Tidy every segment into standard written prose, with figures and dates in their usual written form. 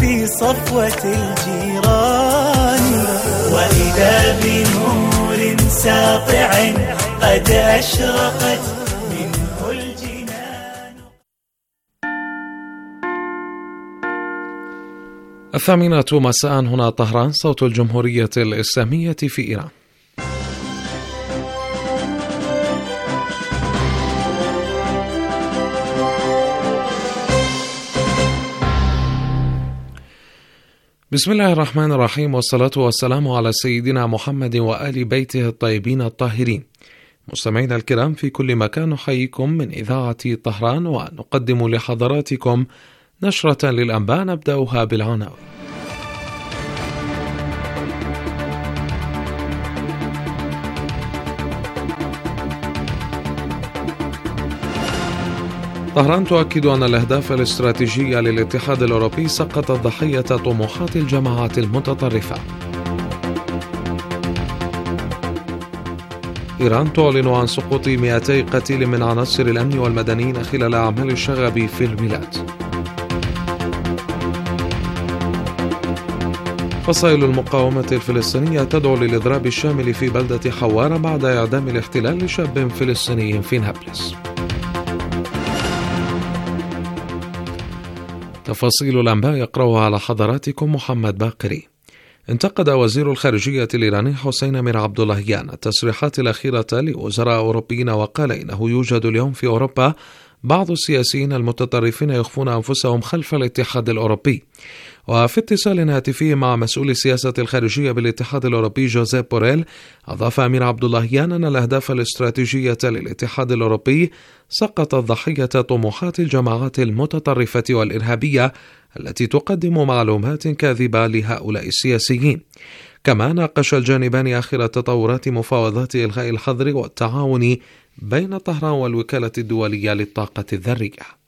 في صفوة الجيران، وإذا بنور ساطع قد أشرقت منه الجنان. 8:00 مساء هنا طهران، صوت الجمهورية الإسلامية في إيران. بسم الله الرحمن الرحيم، والصلاة والسلام على سيدنا محمد وآل بيته الطيبين الطاهرين. مستمعينا الكرام في كل مكان، نحييكم من إذاعة طهران ونقدم لحضراتكم نشرة للأنباء نبدأها بالعناوين. طهران تؤكد أن الأهداف الاستراتيجية للاتحاد الأوروبي سقطت ضحية طموحات الجماعات المتطرفة. إيران تعلن عن سقوط 200 قتيل من عناصر الأمن والمدنيين خلال أعمال الشغب في البلاد. فصائل المقاومة الفلسطينية تدعو للإضراب الشامل في بلدة حوارة بعد إعدام الاحتلال لشاب فلسطيني في نابلس. تفاصيل الأنباء يقرأها على حضراتكم محمد باقري. انتقد وزير الخارجية الإيراني حسين أمير عبداللهيان التصريحات الأخيرة لوزراء أوروبيين، وقال إنه يوجد اليوم في أوروبا بعض السياسيين المتطرفين يخفون أنفسهم خلف الاتحاد الأوروبي. وفي اتصال هاتفي مع مسؤول السياسة الخارجية بالاتحاد الأوروبي جوزيف بوريل، أضاف أمير عبداللهيان أن الأهداف الاستراتيجية للاتحاد الأوروبي سقطت ضحية طموحات الجماعات المتطرفة والإرهابية التي تقدم معلومات كاذبة لهؤلاء السياسيين. كما ناقش الجانبان آخر تطورات مفاوضات إلغاء الحظر والتعاون بين طهران والوكالة الدولية للطاقة الذرية.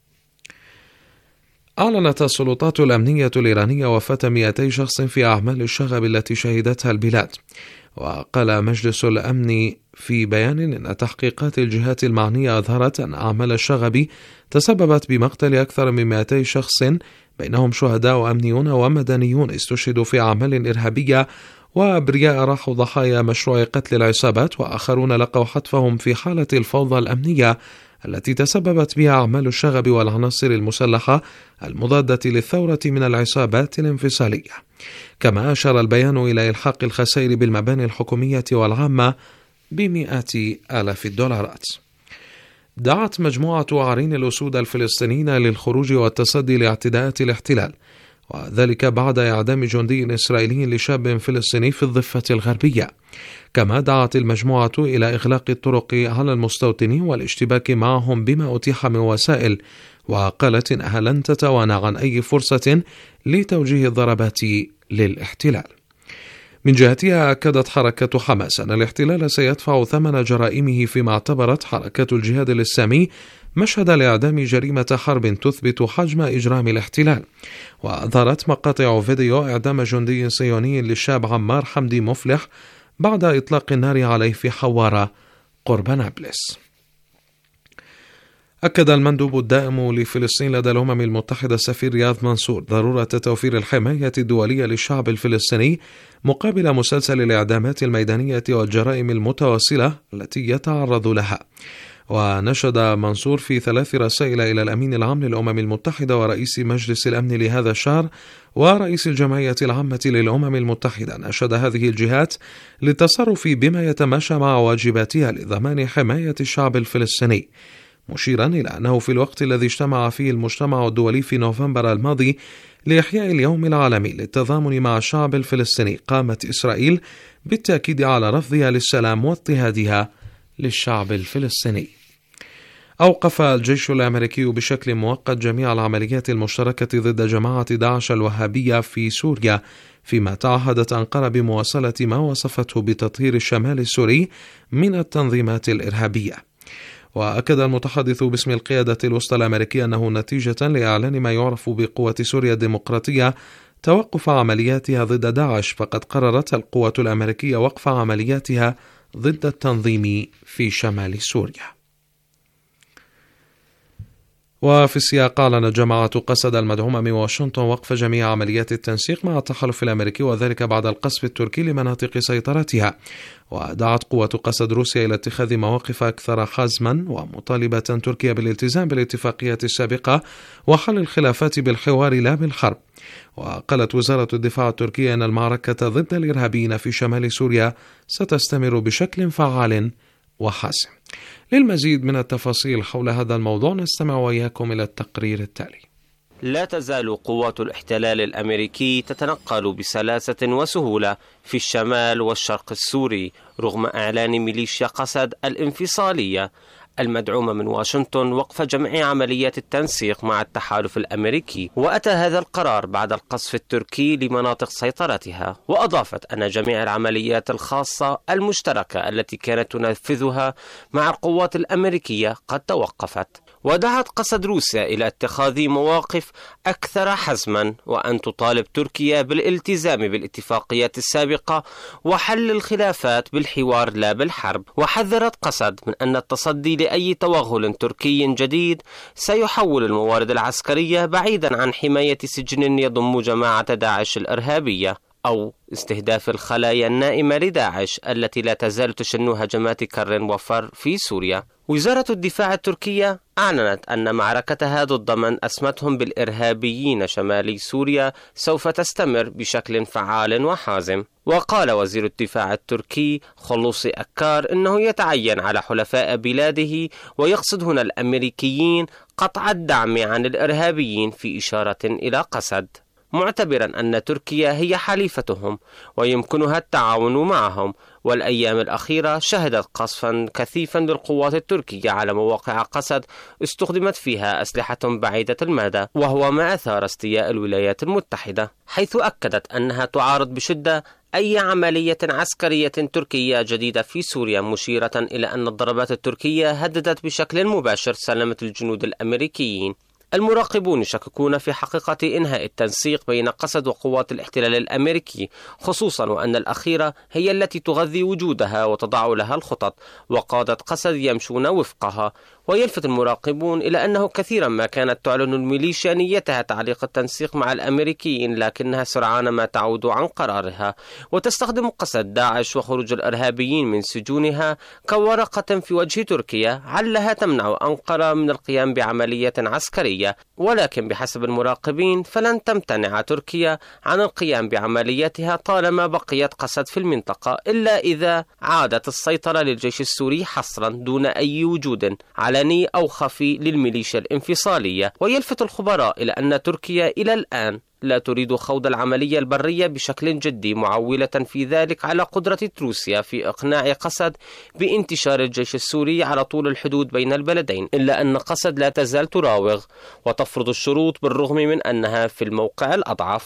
أعلنت السلطات الأمنية الإيرانية وفاة 200 شخص في أعمال الشغب التي شهدتها البلاد. وقال مجلس الأمن في بيان إن تحقيقات الجهات المعنية أظهرت أن أعمال الشغب تسببت بمقتل أكثر من 200 شخص، بينهم شهداء أمنيون ومدنيون استشهدوا في أعمال إرهابية، وأبرياء راحوا ضحايا مشروع قتل العصابات، وآخرون لقوا حتفهم في حالة الفوضى الأمنية التي تسببت بها أعمال الشغب والعناصر المسلحة المضادة للثورة من العصابات الانفصالية. كما أشار البيان إلى إلحاق الخسائر بالمباني الحكومية والعامة بمئات آلاف الدولارات. دعت مجموعة عرين الأسود الفلسطينيين للخروج والتصدي لاعتداءات الاحتلال، وذلك بعد إعدام جندي إسرائيلي لشاب فلسطيني في الضفة الغربية. كما دعت المجموعة إلى إغلاق الطرق على المستوطنين والاشتباك معهم بما أتيح من وسائل، وقالت إنها لن تتوانى عن أي فرصة لتوجيه الضربات للاحتلال. من جهتها أكدت حركة حماس أن الاحتلال سيدفع ثمن جرائمه، فيما اعتبرت حركة الجهاد الإسلامي مشهد الإعدام جريمة حرب تثبت حجم إجرام الاحتلال. وأظهرت مقاطع فيديو إعدام جندي صهيوني للشاب عمار حمدي مفلح بعد إطلاق النار عليه في حوارة قرب نابلس. أكد المندوب الدائم لفلسطين لدى الأمم المتحدة السفير رياض منصور ضرورة توفير الحماية الدولية للشعب الفلسطيني مقابل مسلسل الإعدامات الميدانية والجرائم المتواصلة التي يتعرض لها. ونشد منصور في 3 رسائل إلى الأمين العام للأمم المتحدة ورئيس مجلس الأمن لهذا الشهر ورئيس الجمعية العامة للأمم المتحدة، نشد هذه الجهات للتصرف بما يتماشى مع واجباتها لضمان حماية الشعب الفلسطيني، مشيرا إلى أنه في الوقت الذي اجتمع فيه المجتمع الدولي في نوفمبر الماضي لإحياء اليوم العالمي للتضامن مع الشعب الفلسطيني، قامت إسرائيل بالتأكيد على رفضها للسلام واضطهادها للشعب الفلسطيني. أوقف الجيش الأمريكي بشكل مؤقت جميع العمليات المشتركة ضد جماعة داعش الوهابية في سوريا، فيما تعهدت أنقرة بمواصلة ما وصفته بتطهير الشمال السوري من التنظيمات الإرهابية. وأكد المتحدث باسم القيادة الوسطى الأمريكية أنه نتيجة لإعلان ما يعرف بقوة سوريا الديمقراطية توقف عملياتها ضد داعش، فقد قررت القوة الأمريكية وقف عملياتها ضد التنظيم في شمال سوريا. وفي السياق أعلنت جماعة قسد المدعومة من واشنطن وقف جميع عمليات التنسيق مع التحالف الأمريكي، وذلك بعد القصف التركي لمناطق سيطرتها. ودعت قوة قسد روسيا إلى اتخاذ مواقف أكثر حزما، ومطالبة تركيا بالالتزام بالاتفاقيات السابقة وحل الخلافات بالحوار لا بالحرب. وقالت وزارة الدفاع التركية أن المعركة ضد الإرهابيين في شمال سوريا ستستمر بشكل فعال وحاسم. للمزيد من التفاصيل حول هذا الموضوع نستمع وإياكم إلى التقرير التالي. لا تزال قوات الاحتلال الأمريكي تتنقل بسلاسة وسهولة في الشمال والشرق السوري رغم إعلان ميليشيا قسد الانفصالية المدعومة من واشنطن وقف جميع عمليات التنسيق مع التحالف الأمريكي. وأتى هذا القرار بعد القصف التركي لمناطق سيطرتها. وأضافت أن جميع العمليات الخاصة المشتركة التي كانت تنفذها مع القوات الأمريكية قد توقفت. ودعت قسد روسيا إلى اتخاذ مواقف أكثر حزما، وأن تطالب تركيا بالالتزام بالاتفاقيات السابقة وحل الخلافات بالحوار لا بالحرب. وحذرت قسد من أن التصدي لأي توغل تركي جديد سيحول الموارد العسكرية بعيدا عن حماية سجن يضم جماعة داعش الإرهابية أو استهداف الخلايا النائمة لداعش التي لا تزال تشن هجمات كر وفر في سوريا. وزارة الدفاع التركية أعلنت أن معركتها ضد من أسمتهم بالإرهابيين شمال سوريا سوف تستمر بشكل فعال وحازم. وقال وزير الدفاع التركي خلوصي أكار إنه يتعين على حلفاء بلاده، ويقصد هنا الأمريكيين، قطع الدعم عن الإرهابيين في إشارة إلى قسد، معتبرا أن تركيا هي حليفتهم ويمكنها التعاون معهم. والأيام الأخيرة شهدت قصفا كثيفا للقوات التركية على مواقع قسد استخدمت فيها أسلحة بعيدة المدى، وهو ما أثار استياء الولايات المتحدة، حيث أكدت أنها تعارض بشدة أي عملية عسكرية تركية جديدة في سوريا، مشيرة إلى أن الضربات التركية هددت بشكل مباشر سلامة الجنود الأمريكيين. المراقبون يشككون في حقيقة إنهاء التنسيق بين قسد وقوات الاحتلال الأمريكي، خصوصا وأن الأخيرة هي التي تغذي وجودها وتضع لها الخطط، وقادة قسد يمشون وفقها. ويلفت المراقبون إلى أنه كثيرا ما كانت تعلن الميليشيا نيتها تعليق التنسيق مع الأمريكيين، لكنها سرعان ما تعود عن قرارها، وتستخدم قسد داعش وخروج الإرهابيين من سجونها كورقة في وجه تركيا علها تمنع أنقرة من القيام بعملية عسكرية. ولكن بحسب المراقبين فلن تمتنع تركيا عن القيام بعملياتها طالما بقيت قسد في المنطقة، إلا إذا عادت السيطرة للجيش السوري حصرا دون أي وجود علني أو خفي للميليشيا الانفصالية. ويلفت الخبراء إلى أن تركيا إلى الآن لا تريد خوض العملية البرية بشكل جدي، معولة في ذلك على قدرة روسيا في إقناع قسد بانتشار الجيش السوري على طول الحدود بين البلدين، إلا أن قسد لا تزال تراوغ وتفرض الشروط بالرغم من أنها في الموقع الأضعف.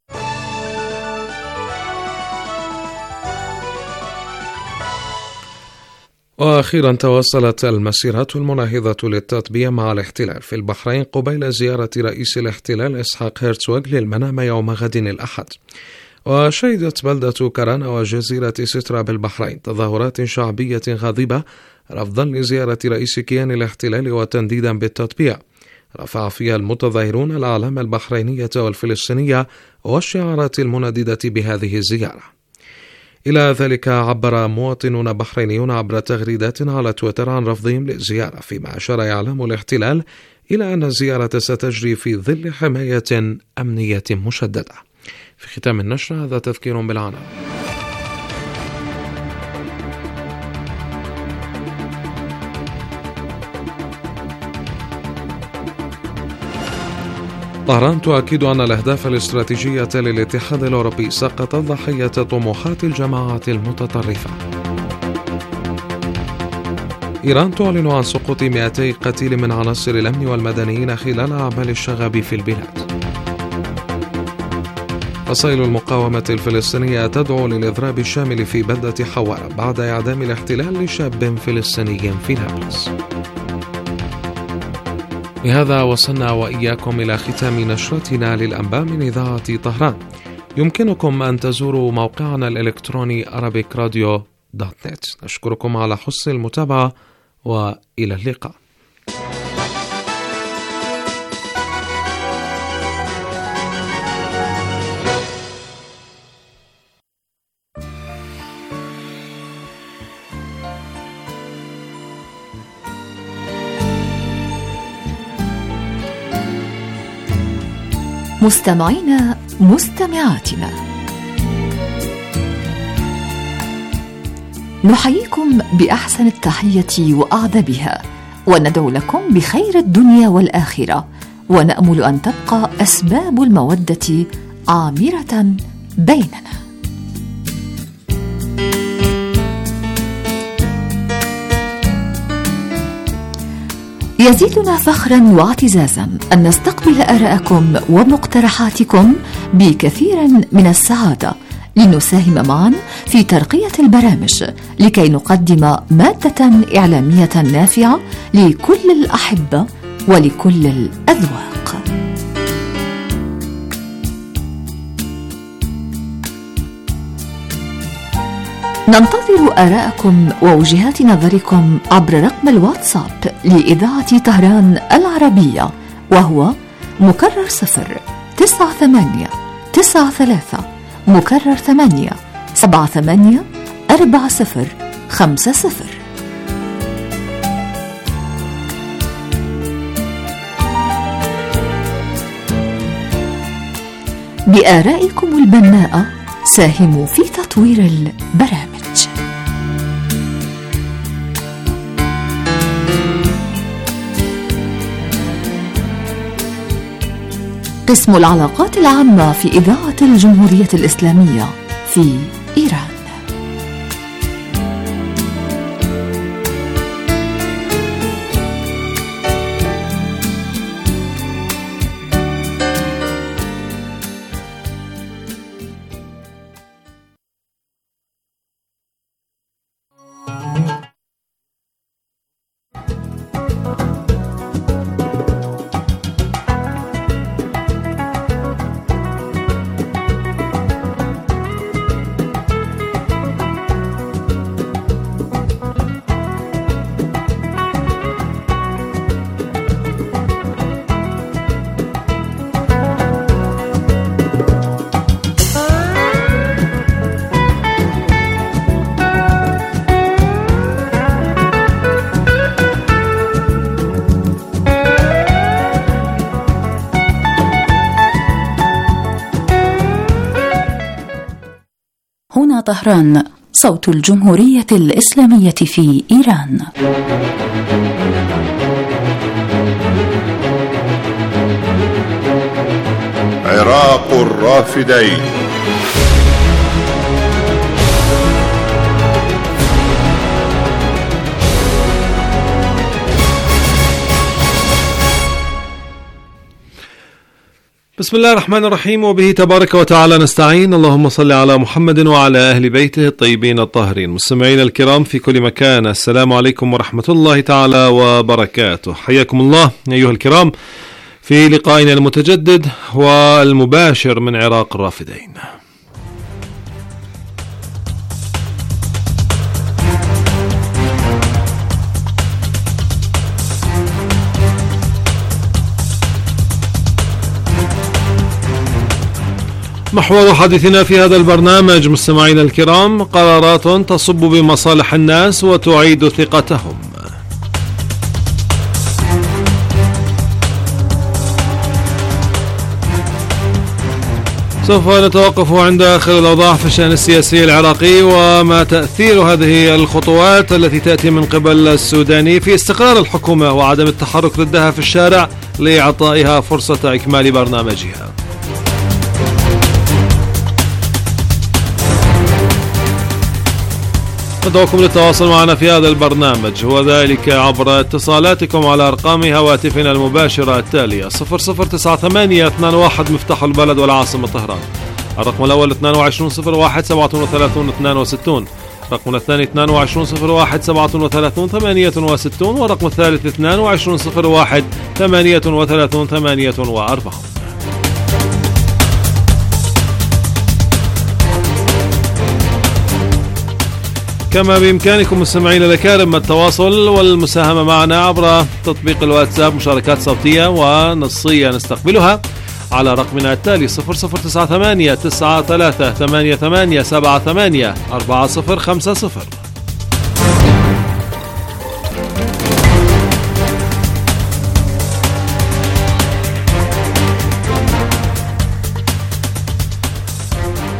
وأخيرا توصلت المسيرات المناهضة للتطبيع مع الاحتلال في البحرين قبيل زيارة رئيس الاحتلال إسحاق هيرتزوغ للمنامة يوم غد الأحد. وشهدت بلدة كرانا وجزيرة سترا بالبحرين تظاهرات شعبية غاضبة رفضا لزيارة رئيس كيان الاحتلال وتنديدا بالتطبيع. رفع فيها المتظاهرون الأعلام البحرينية والفلسطينية والشعارات المنددة بهذه الزيارة. إلى ذلك عبر مواطنون بحرينيون عبر تغريدات على تويتر عن رفضهم للزيارة، فيما أشار إعلام الاحتلال إلى أن الزيارة ستجري في ظل حماية أمنية مشددة. في ختام النشر هذا تذكير بالعناوين. طهران تؤكد أن الأهداف الاستراتيجية للاتحاد الأوروبي سقطت ضحية طموحات الجماعات المتطرفة. إيران تعلن عن سقوط 200 قتيل من عناصر الأمن والمدنيين خلال أعمال الشغب في البلاد. فصائل المقاومة الفلسطينية تدعو للإضراب الشامل في بلدة حوارة بعد إعدام الاحتلال لشاب فلسطيني في نابلس. بهذا وصلنا وإياكم إلى ختام نشرتنا للأنباء من إذاعة طهران. يمكنكم أن تزوروا موقعنا الإلكتروني arabicradio.net. نشكركم على حسن المتابعة وإلى اللقاء. مستمعينا مستمعاتنا، نحييكم بأحسن التحية وأعذبها، وندعو لكم بخير الدنيا والآخرة، ونأمل أن تبقى أسباب المودة عامرة بيننا. يزيدنا فخرا واعتزازا أن نستقبل آراءكم ومقترحاتكم بكثير من السعادة، لنساهم معا في ترقية البرامج لكي نقدم مادة إعلامية نافعة لكل الأحبة ولكل الأذواق. ننتظر آراءكم ووجهات نظركم عبر رقم الواتساب لإذاعة طهران العربية، وهو مكرر 09893 مكرر 8784050. بآرائكم البناءة ساهموا في تطوير البرامج. قسم العلاقات العامة في إذاعة الجمهورية الإسلامية في إيران. هنا طهران، صوت الجمهورية الإسلامية في إيران. عراق الرافدين. بسم الله الرحمن الرحيم، وبه تبارك وتعالى نستعين. اللهم صل على محمد وعلى أهل بيته الطيبين الطاهرين. مستمعينا الكرام في كل مكان، السلام عليكم ورحمة الله تعالى وبركاته. حياكم الله أيها الكرام في لقائنا المتجدد والمباشر من عراق الرافدين. محور حديثنا في هذا البرنامج مستمعينا الكرام قرارات تصب بمصالح الناس وتعيد ثقتهم. سوف نتوقف عند آخر الأوضاع في الشأن السياسي العراقي وما تأثير هذه الخطوات التي تأتي من قبل السوداني في استقرار الحكومة وعدم التحرك ضدها في الشارع لإعطائها فرصة إكمال برنامجها. ندعوكم للتواصل معنا في هذا البرنامج، وذلك عبر اتصالاتكم على أرقام هواتفنا المباشرة التالية: 009821 مفتاح البلد والعاصمة طهران، الرقم الأول 2201 37 62، الرقم الثاني 2201 37 68، والرقم الثالث 2201 38 48. كما بإمكانكم مستمعينا الأكارم التواصل والمساهمة معنا عبر تطبيق الواتساب، مشاركات صوتية ونصية نستقبلها على رقمنا التالي 0098 93 88 78 4050.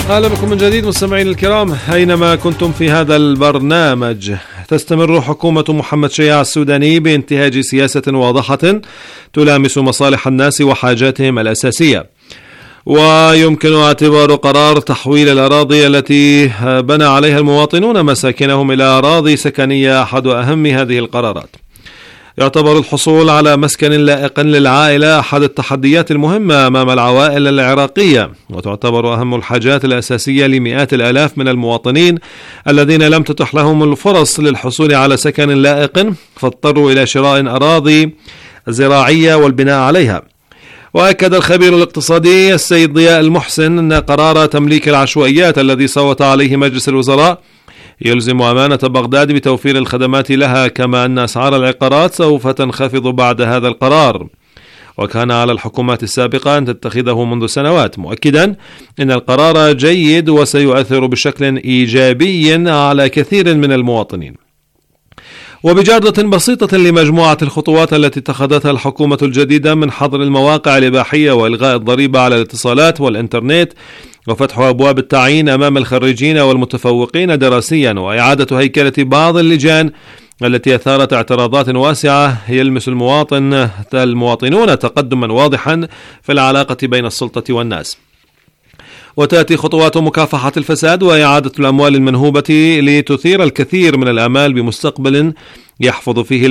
أهلا بكم من جديد مستمعين الكرام أينما كنتم في هذا البرنامج. تستمر حكومة محمد شياع السوداني بانتهاج سياسة واضحة تلامس مصالح الناس وحاجاتهم الأساسية، ويمكن اعتبار قرار تحويل الأراضي التي بنى عليها المواطنون مساكنهم إلى أراضي سكنية أحد أهم هذه القرارات. يعتبر الحصول على مسكن لائق للعائلة أحد التحديات المهمة أمام العوائل العراقية، وتعتبر أهم الحاجات الأساسية لمئات الآلاف من المواطنين الذين لم تتح لهم الفرص للحصول على سكن لائق فاضطروا إلى شراء أراضي زراعية والبناء عليها. وأكد الخبير الاقتصادي السيد ضياء المحسن أن قرار تمليك العشوائيات الذي صوت عليه مجلس الوزراء يلزم أمانة بغداد بتوفير الخدمات لها، كما أن أسعار العقارات سوف تنخفض بعد هذا القرار، وكان على الحكومات السابقة أن تتخذه منذ سنوات، مؤكدا أن القرار جيد وسيؤثر بشكل إيجابي على كثير من المواطنين. وبجردة بسيطة لمجموعة الخطوات التي اتخذتها الحكومة الجديدة من حظر المواقع الإباحية وإلغاء الضريبة على الاتصالات والإنترنت وفتح أبواب التعيين أمام الخريجين والمتفوقين دراسيا وإعادة هيكلة بعض اللجان التي أثارت اعتراضات واسعة، يلمس المواطنون تقدما واضحا في العلاقة بين السلطة والناس. وتأتي خطوات مكافحة الفساد وإعادة الأموال المنهوبة لتثير الكثير من الآمال بمستقبل يحفظ فيه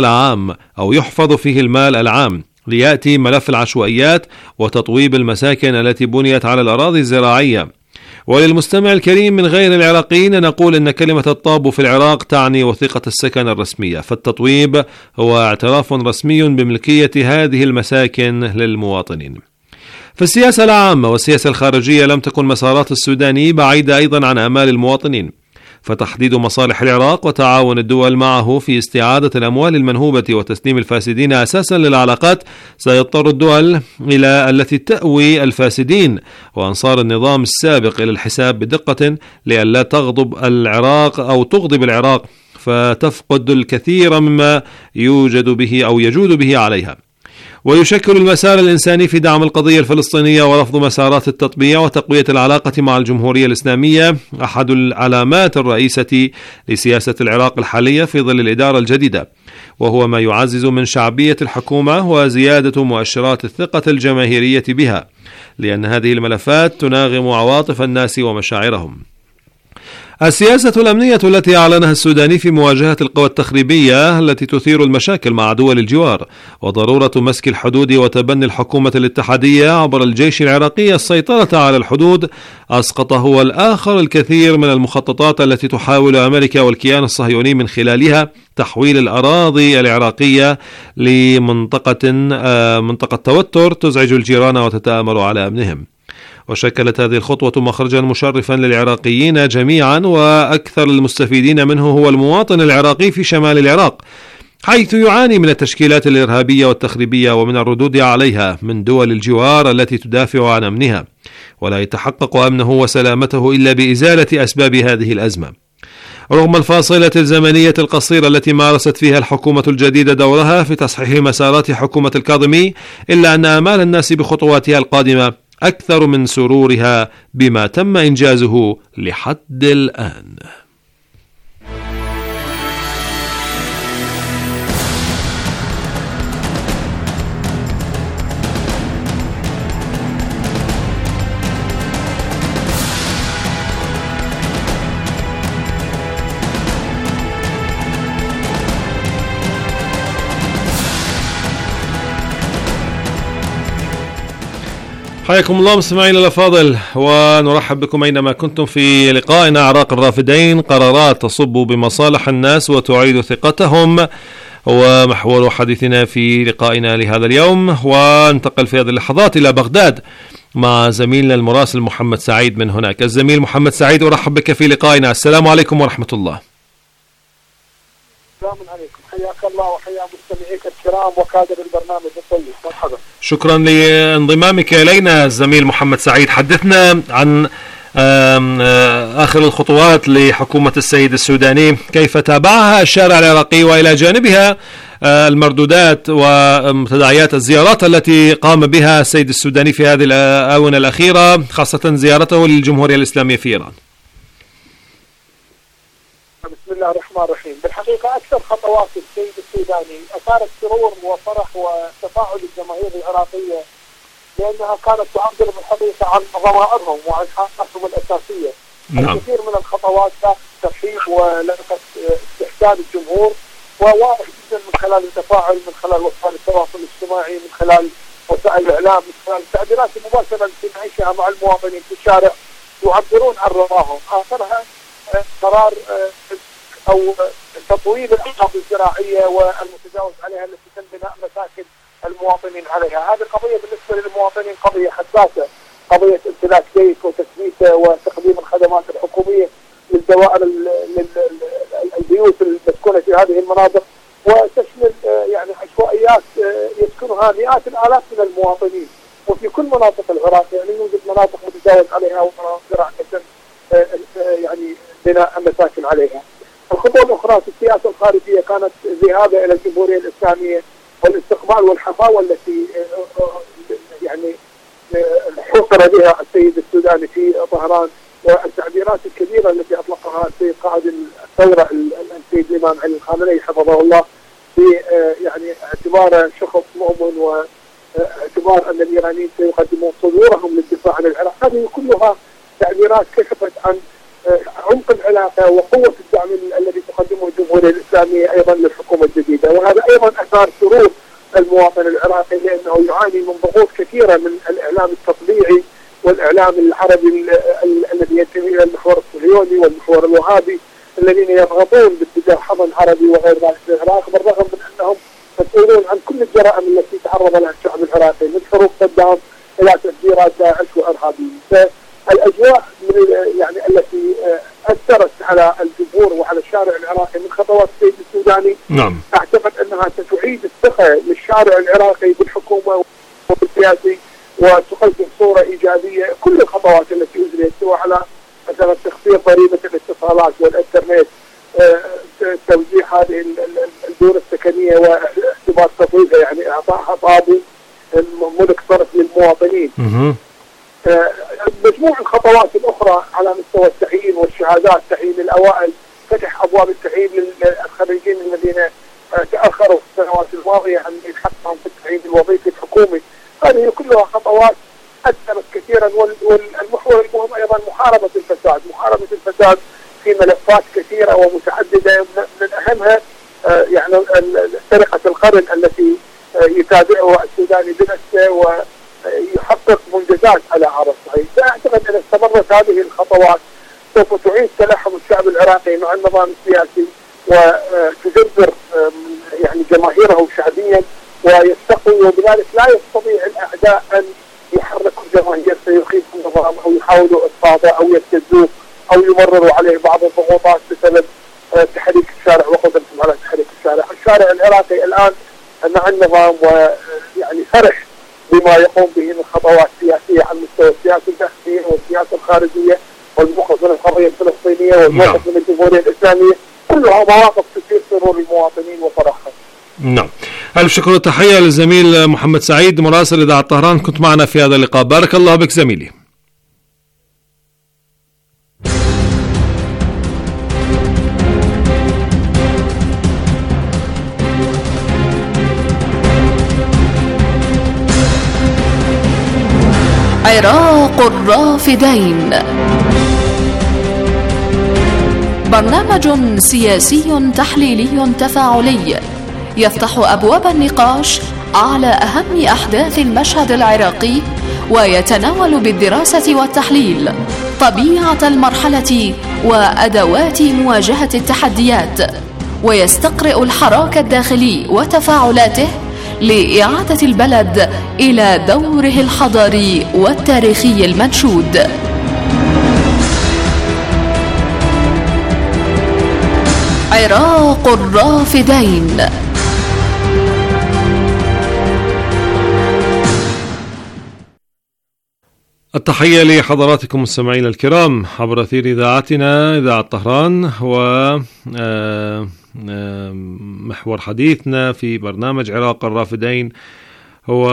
المال العام، ليأتي ملف العشوائيات وتطويب المساكن التي بنيت على الأراضي الزراعية. وللمستمع الكريم من غير العراقيين نقول أن كلمة الطاب في العراق تعني وثيقة السكن الرسمية، فالتطويب هو اعتراف رسمي بملكية هذه المساكن للمواطنين. فالسياسة العامة والسياسة الخارجية لم تكن مسارات السوداني بعيدة أيضا عن آمال المواطنين، فتحديد مصالح العراق وتعاون الدول معه في استعادة الأموال المنهوبة وتسليم الفاسدين أساسا للعلاقات سيضطر الدول إلى التي تأوي الفاسدين وأنصار النظام السابق إلى الحساب بدقة لئلا تغضب العراق فتفقد الكثير مما يوجد به عليها. ويشكل المسار الإنساني في دعم القضية الفلسطينية ورفض مسارات التطبيع وتقوية العلاقة مع الجمهورية الإسلامية أحد العلامات الرئيسة لسياسة العراق الحالية في ظل الإدارة الجديدة، وهو ما يعزز من شعبية الحكومة وزيادة مؤشرات الثقة الجماهيرية بها، لأن هذه الملفات تناغم عواطف الناس ومشاعرهم. السياسة الأمنية التي أعلنها السوداني في مواجهة القوى التخريبية التي تثير المشاكل مع دول الجوار، وضرورة مسك الحدود وتبني الحكومة الاتحادية عبر الجيش العراقي السيطرة على الحدود، أسقط هو الآخر الكثير من المخططات التي تحاول أمريكا والكيان الصهيوني من خلالها تحويل الأراضي العراقية لمنطقة توتر تزعج الجيران وتتآمر على أمنهم. وشكلت هذه الخطوة مخرجا مشرفا للعراقيين جميعا، وأكثر المستفيدين منه هو المواطن العراقي في شمال العراق، حيث يعاني من التشكيلات الإرهابية والتخريبية ومن الردود عليها من دول الجوار التي تدافع عن أمنها، ولا يتحقق أمنه وسلامته إلا بإزالة أسباب هذه الأزمة. رغم الفاصلة الزمنية القصيرة التي مارست فيها الحكومة الجديدة دورها في تصحيح مسارات حكومة الكاظمي، إلا أن آمال الناس بخطواتها القادمة أكثر من سرورها بما تم إنجازه لحد الآن. حياكم الله مستمعينا الأفاضل، ونرحب بكم أينما كنتم في لقائنا أعراق الرافدين، قرارات تصب بمصالح الناس وتعيد ثقتهم، هو محور حديثنا في لقائنا لهذا اليوم. وانتقل في هذه اللحظات إلى بغداد مع زميلنا المراسل محمد سعيد من هناك. الزميل محمد سعيد، أرحب بك في لقائنا. السلام عليكم ورحمة الله. السلام عليكم، حياك الله وحيا مستمعيك الكرام وكادر البرنامج الطيب. مرحبا. شكرا لانضمامك إلينا الزميل محمد سعيد. حدثنا عن آخر الخطوات لحكومة السيد السوداني، كيف تابعها الشارع العراقي، وإلى جانبها المردودات وتداعيات الزيارات التي قام بها السيد السوداني في هذه الآونة الأخيرة، خاصة زيارته للجمهورية الإسلامية في إيران؟ بسم الله الرحمن الرحيم. بالحقيقة أكثر خطوات السيد السوداني أثارت سرور وفرح وتفاعل الجماهير العراقية، لأنها كانت تعبر بالحقيقة عن ضمائرهم وعن حقائقهم الأساسية. الكثير من الخطوات لاقت ترحيب ولاقت استحسان الجمهور، وواضح جدا من خلال التفاعل، من خلال وسائل التواصل الاجتماعي، من خلال وسائل الإعلام، من خلال التعبيرات المباشرة التي نعيشها مع المواطنين في الشارع يعبرون عن رضاهم. آخرها قرار أو تطويل الأراضي الزراعية والمتجاوز عليها التي تم بناء مساكن المواطنين عليها. هذه قضية بالنسبة للمواطنين قضية حساسة، قضية امتلاك بيت وتثبيته وتقديم الخدمات الحكومية للدوائر البيوت المسكونة في هذه المناطق، وتشمل يعني عشوائيات يسكنها مئات الآلاف من المواطنين، وفي كل مناطق العراق يعني يوجد مناطق متجاوز عليها ومناطق زراعية يعني بناء مساكن عليها. الخطوة الأخرى في السياسة الخارجية كانت ذهابه إلى الجمهورية الإسلامية والاستقبال والحفاوة التي يعني حصل بها السيد السوداني في طهران، والتعبيرات الكبيرة التي أطلقها السيد قائد الثورة السيد الإمام علي الخامنئي حفظه الله، في يعني اعتباره شخص مؤمن واعتبار أن الإيرانيين سيقدمون صدورهم للدفاع عن العراق. هذه كلها تعبيرات كشفت عن عمق العلاقة وقوة الدعم الذي تقدمه الجمهورية الإسلامية أيضا للحكومة الجديدة، وهذا أيضا أثار سرور المواطن العراقي، لأنه يعاني من ضغوط كثيرة من الإعلام التطبيعي والإعلام العربي الذي ينتمي إلى المحور الصهيوني والمحور الوهابي، الذين يضغطون باتجاه حضن عربي وغير ذلك في العراق، بالرغم من أنهم مسؤولون عن كل الجرائم التي تعرض لها الشعب العراقي، من حروب صدام إلى تفجيرات داعش وإرهابيين. الأجواء يعني التي أثرت على الجمهور وعلى الشارع العراقي من خطوات السيد السوداني، نعم، أعتقد أنها ستعيد الثقة للشارع العراقي بالحكومة والسياسي وتقدم صورة إيجابية. كل الخطوات التي أجريت سواء على مثلا تخفيض ضريبة الاتصالات والإنترنت، توزيع هذه الدور السكنية واحتباس تطويلها يعني إعطائها طابو ملك صرف للمواطنين. مجموع الخطوات الأخرى على مستوى التعيين والشهادات، تعيين الأوائل، فتح أبواب التعيين للخريجين الذين تأخروا في السنوات الماضية عن حقهم في التعيين الوظيفي الحكومي. هذه كلها خطوات أثرت كثيرا. والمحور المهم أيضا محاربة الفساد، محاربة الفساد في ملفات كثيرة ومتعددة، من أهمها يعني سرقة القرن التي يتابعها السوداني بنفسه ويحقق منجزات على عرض صحيح. فأعتقد أن استمرت هذه الخطوات سوف تعيد تلاحم الشعب العراقي مع النظام السياسي وتجبر يعني جماهيره شعبيا ويستقوي، وبذلك لا يستطيع الأعداء أن يحركوا الجماهير فيخيفوا النظام أو يحاولوا إسقاطه أو يبتزوه أو يمرروا عليه بعض الضغوطات بسبب تحريك الشارع وقدرتهم على تحريك الشارع. الشارع العراقي الآن مع النظام ويعني فرح بما يقوم به من خطوات سياسية على مستوى السياسة الداخلية والسياسة الخارجية والموقف من القضية الفلسطينية والموقف من الجمهورية الإسلامية، كلها مواقف تثير سرور المواطنين وفرحهم. نعم، ألف شكر وتحية للزميل محمد سعيد مراسل إذاعة طهران، كنت معنا في هذا اللقاء. بارك الله بك زميلي. عراق الرافدين، برنامج سياسي تحليلي تفاعلي يفتح أبواب النقاش على أهم أحداث المشهد العراقي، ويتناول بالدراسة والتحليل طبيعة المرحلة وأدوات مواجهة التحديات، ويستقرئ الحراك الداخلي وتفاعلاته لإعادة البلد إلى دوره الحضاري والتاريخي المنشود. عراق الرافدين. التحية لحضراتكم مستمعينا الكرام عبر أثير إذاعتنا إذاعة طهران، محور حديثنا في برنامج عراق الرافدين هو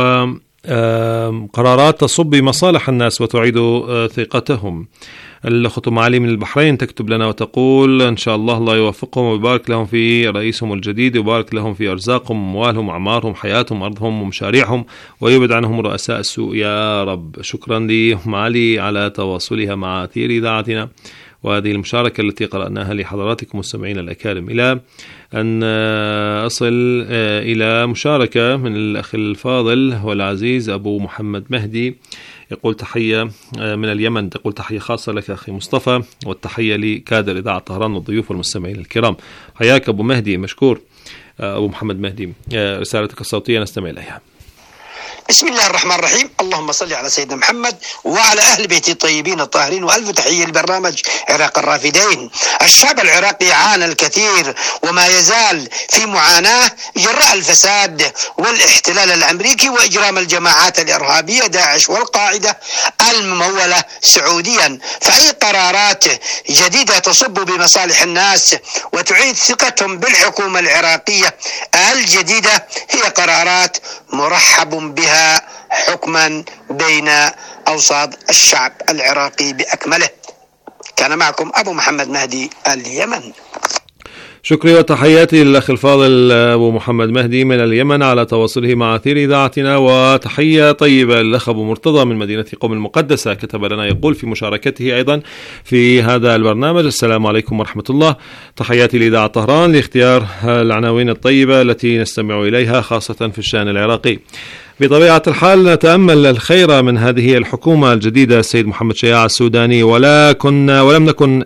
قرارات تصب بمصالح الناس وتعيد ثقتهم. الأخت معالي من البحرين تكتب لنا وتقول إن شاء الله يوفقهم ويبارك لهم في رئيسهم الجديد، ويبارك لهم في أرزاقهم أموالهم أعمارهم حياتهم أرضهم ومشاريعهم، ويبعد عنهم رؤساء السوء يا رب. شكرا لمعالي على تواصلها مع أثير إذاعتنا وهذه المشاركة التي قرأناها لحضراتكم مستمعين الأكارم. إلى أن أصل إلى مشاركة من الأخ الفاضل والعزيز أبو محمد مهدي، يقول تحية من اليمن، تقول تحية خاصة لك أخي مصطفى، والتحية لكادر إذاعة طهران والضيوف والمستمعين الكرام. حياك أبو مهدي، مشكور أبو محمد مهدي. رسالتك الصوتية نستمع إليها. بسم الله الرحمن الرحيم، اللهم صل على سيدنا محمد وعلى أهل بيته الطيبين الطاهرين، وألف تحية لبرنامج عراق الرافدين. الشعب العراقي عانى الكثير وما يزال في معاناة جراء الفساد والاحتلال الأمريكي وإجرام الجماعات الإرهابية داعش والقاعدة الممولة سعوديا. فأي قرارات جديدة تصب بمصالح الناس وتعيد ثقتهم بالحكومة العراقية الجديدة هي قرارات مرحب بها حكما بين أوساط الشعب العراقي بأكمله. كان معكم أبو محمد مهدي اليمن. شكري وتحياتي للأخ الفاضل أبو محمد مهدي من اليمن على تواصله مع أثير إذاعتنا، وتحية طيبة للأخ أبو مرتضى من مدينة قم المقدسة، كتب لنا يقول في مشاركته أيضا في هذا البرنامج: السلام عليكم ورحمة الله، تحياتي لإذاعة طهران لاختيار العناوين الطيبة التي نستمع إليها خاصة في الشأن العراقي. بطبيعة الحال نتأمل الخير من هذه الحكومة الجديدة السيد محمد شياع السوداني، ولم نكن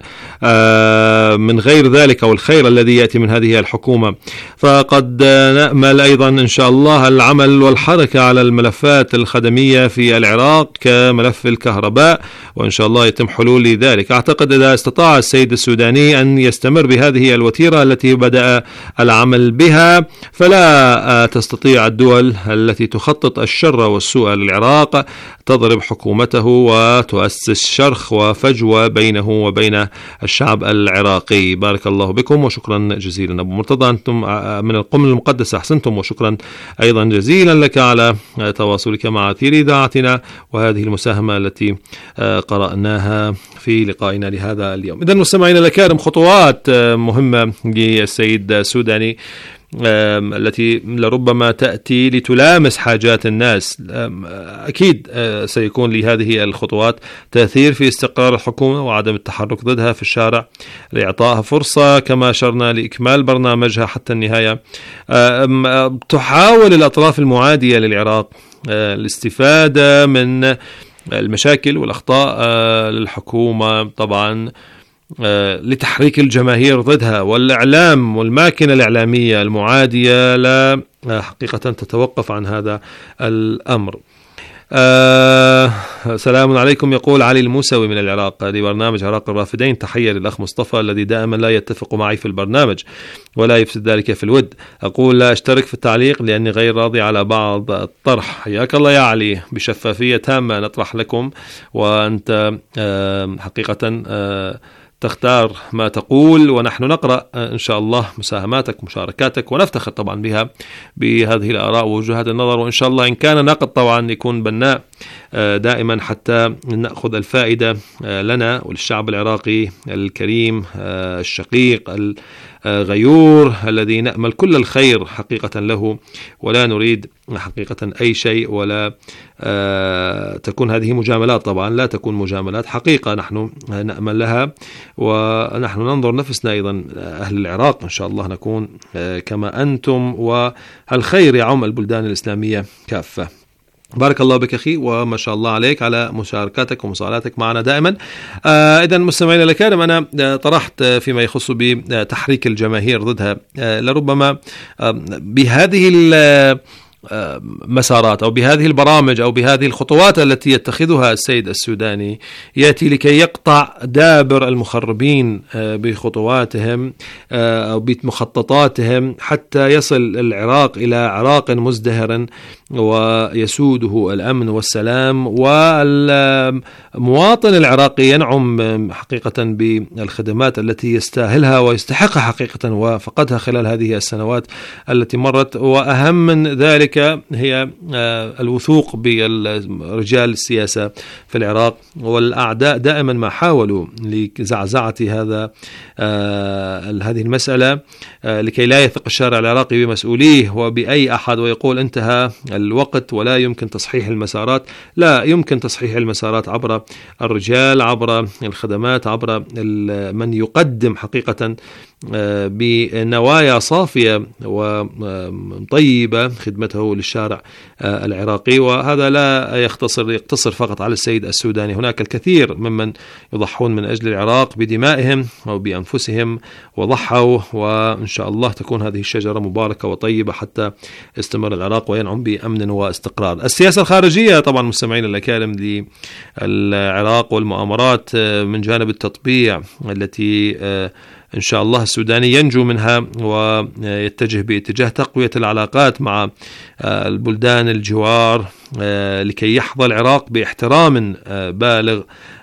من غير ذلك أو الخير الذي يأتي من هذه الحكومة. فقد نأمل أيضا إن شاء الله العمل والحركة على الملفات الخدمية في العراق كملف الكهرباء، وإن شاء الله يتم حلول ذلك. أعتقد إذا استطاع السيد السوداني أن يستمر بهذه الوتيرة التي بدأ العمل بها، فلا تستطيع الدول التي تخطط الشر والسوء للعراق تضرب حكومته وتؤسس شرخ وفجوة بينه وبين الشعب العراقي. بارك الله بكم وشكرا جزيلا أبو مرتضى، أنتم من القم المقدسة أحسنتم، وشكرا أيضا جزيلا لك على تواصلك مع أثير إذاعتنا وهذه المساهمة التي قرأناها في لقائنا لهذا اليوم. إذن مستمعينا الأكارم، خطوات مهمة للسيد السوداني التي لربما تأتي لتلامس حاجات الناس. أكيد سيكون لهذه الخطوات تأثير في استقرار الحكومة وعدم التحرك ضدها في الشارع، لإعطائها فرصة كما أشرنا لإكمال برنامجها حتى النهاية. تحاول الأطراف المعادية للعراق الاستفادة من المشاكل والأخطاء للحكومة طبعا لتحريك الجماهير ضدها، والإعلام والماكينة الإعلامية المعادية لا حقيقة تتوقف عن هذا الأمر. سلام عليكم، يقول علي الموسوي من العراق لبرنامج عراق الرافدين: تحية للأخ مصطفى الذي دائما لا يتفق معي في البرنامج ولا يفسد ذلك في الود. أقول لا أشترك في التعليق لأني غير راضي على بعض الطرح. حياك الله يا علي، بشفافية تامة نطرح لكم، وأنت حقيقة تختار ما تقول، ونحن نقرأ إن شاء الله مساهماتك ومشاركاتك ونفتخر طبعا بها بهذه الآراء ووجهات النظر، وإن شاء الله إن كان نقد طبعا يكون بناء دائما حتى نأخذ الفائدة لنا وللشعب العراقي الكريم الشقيق الغيور الذي نأمل كل الخير حقيقة له، ولا نريد حقيقة أي شيء، ولا تكون هذه مجاملات طبعا، لا تكون مجاملات حقيقة، نحن نأمل لها ونحن ننظر نفسنا أيضا أهل العراق إن شاء الله نكون كما أنتم، والخير يعم البلدان الإسلامية كافة. بارك الله بك أخي، وما شاء الله عليك على مشاركاتك ومصالاتك معنا دائما. إذن مستمعينا الكرام، أنا طرحت فيما يخص بتحريك الجماهير ضدها، لربما بهذه مسارات أو بهذه البرامج أو بهذه الخطوات التي يتخذها السيد السوداني يأتي لكي يقطع دابر المخربين بخطواتهم أو بمخططاتهم حتى يصل العراق إلى عراق مزدهر ويسوده الأمن والسلام، والمواطن العراقي ينعم حقيقة بالخدمات التي يستاهلها ويستحقها حقيقة وفقدها خلال هذه السنوات التي مرت. وأهم من ذلك هي الوثوق برجال السياسة في العراق، والأعداء دائما ما حاولوا لزعزعة هذه المسألة لكي لا يثق الشارع العراقي بمسؤوليه وبأي أحد ويقول انتهى الوقت ولا يمكن تصحيح المسارات. لا يمكن تصحيح المسارات عبر الرجال، عبر الخدمات، عبر من يقدم حقيقة بنوايا صافية وطيبة خدمته للشارع العراقي. وهذا لا يقتصر فقط على السيد السوداني، هناك الكثير ممن يضحون من أجل العراق بدمائهم أو بأنفسهم وضحوا، وإن شاء الله تكون هذه الشجرة مباركة وطيبة حتى يستمر العراق وينعم بأمن واستقرار. السياسة الخارجية طبعا مستمعين الأكارم للعراق والمؤامرات من جانب التطبيع التي إن شاء الله السوداني ينجو منها ويتجه باتجاه تقوية العلاقات مع البلدان الجوار لكي يحظى العراق باحترام بالغ،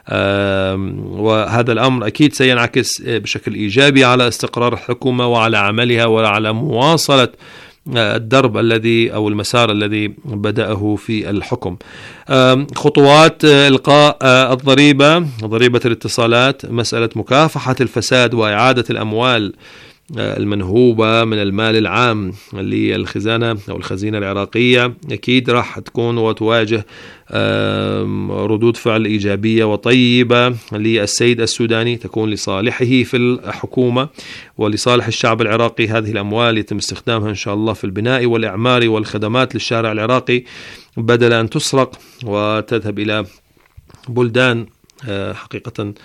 وهذا الأمر أكيد سينعكس بشكل إيجابي على استقرار الحكومة وعلى عملها وعلى مواصلة الدرب الذي أو المسار الذي بدأه في الحكم. خطوات إلقاء ضريبة الاتصالات، مسألة مكافحة الفساد وإعادة الأموال المنهوبة من المال العام للخزانة أو الخزينة العراقية أكيد راح تكون وتواجه ردود فعل إيجابية وطيبة للسيد السوداني تكون لصالحه في الحكومة ولصالح الشعب العراقي. هذه الأموال يتم استخدامها إن شاء الله في البناء والإعمار والخدمات للشارع العراقي بدل أن تسرق وتذهب إلى بلدان حقيقة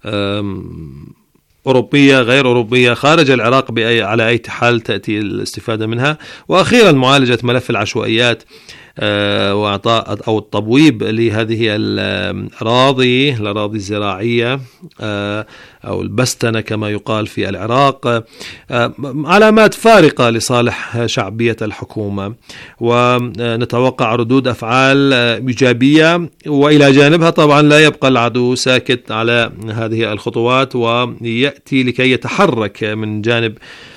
أوروبية غير أوروبية خارج العراق على أي حال تأتي الاستفادة منها. وأخيرا معالجة ملف العشوائيات وإعطاء أو التبويب لهذه الأراضي الزراعية أو البستنة كما يقال في العراق، علامات فارقة لصالح شعبية الحكومة، ونتوقع ردود أفعال إيجابية. وإلى جانبها طبعا لا يبقى العدو ساكت على هذه الخطوات ويأتي لكي يتحرك من جانب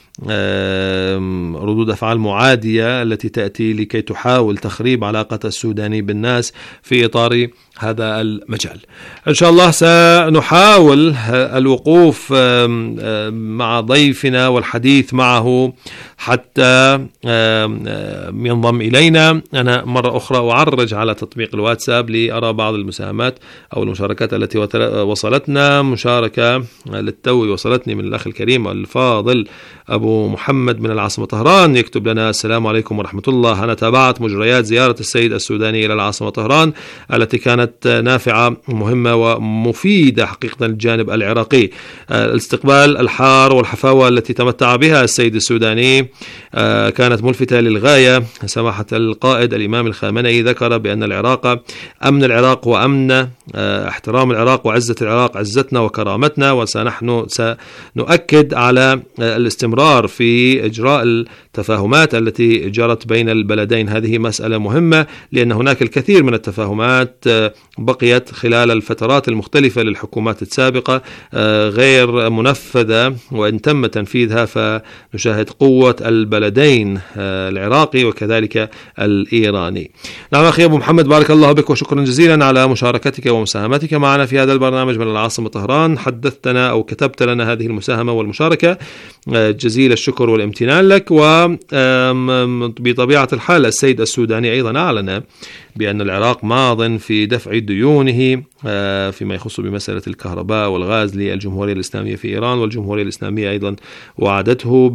ردود أفعال معادية التي تأتي لكي تحاول تخريب علاقة السوداني بالناس في إطار هذا المجال. إن شاء الله سنحاول الوقوف مع ضيفنا والحديث معه حتى ينضم إلينا. أنا مرة أخرى أعرج على تطبيق الواتساب لأرى بعض المساهمات أو المشاركات التي وصلتنا. مشاركة للتو وصلتني من الأخ الكريم الفاضل أبو محمد من العاصمة طهران، يكتب لنا: السلام عليكم ورحمة الله. أنا تابعت مجريات زيارة السيد السوداني إلى العاصمة طهران التي كانت نافعة مهمة ومفيدة حقيقة للجانب العراقي. الاستقبال الحار والحفاوة التي تمتع بها السيد السوداني كانت ملفتة للغاية. سماحة القائد الإمام الخامنئي ذكر بأن العراق أمن العراق وأمن احترام العراق وعزة العراق عزتنا وكرامتنا، ونحن سنؤكد على الاستمرار في إجراء التفاهمات التي جرت بين البلدين. هذه مسألة مهمة لأن هناك الكثير من التفاهمات بقيت خلال الفترات المختلفة للحكومات السابقة غير منفذة، وإن تم تنفيذها فنشاهد قوة البلدين العراقي وكذلك الإيراني. نعم أخي أبو محمد، بارك الله بك وشكرا جزيلا على مشاركتك ومساهمتك معنا في هذا البرنامج من العاصمة طهران. حدثتنا أو كتبت لنا هذه المساهمة والمشاركة، جزيل الشكر والامتنان لك. وبطبيعة الحال السيد السوداني أيضا أعلن بأن العراق ماض في دفع ديونه فيما يخص بمسألة الكهرباء والغاز للجمهورية الإسلامية في إيران، والجمهورية الإسلامية أيضا وعدته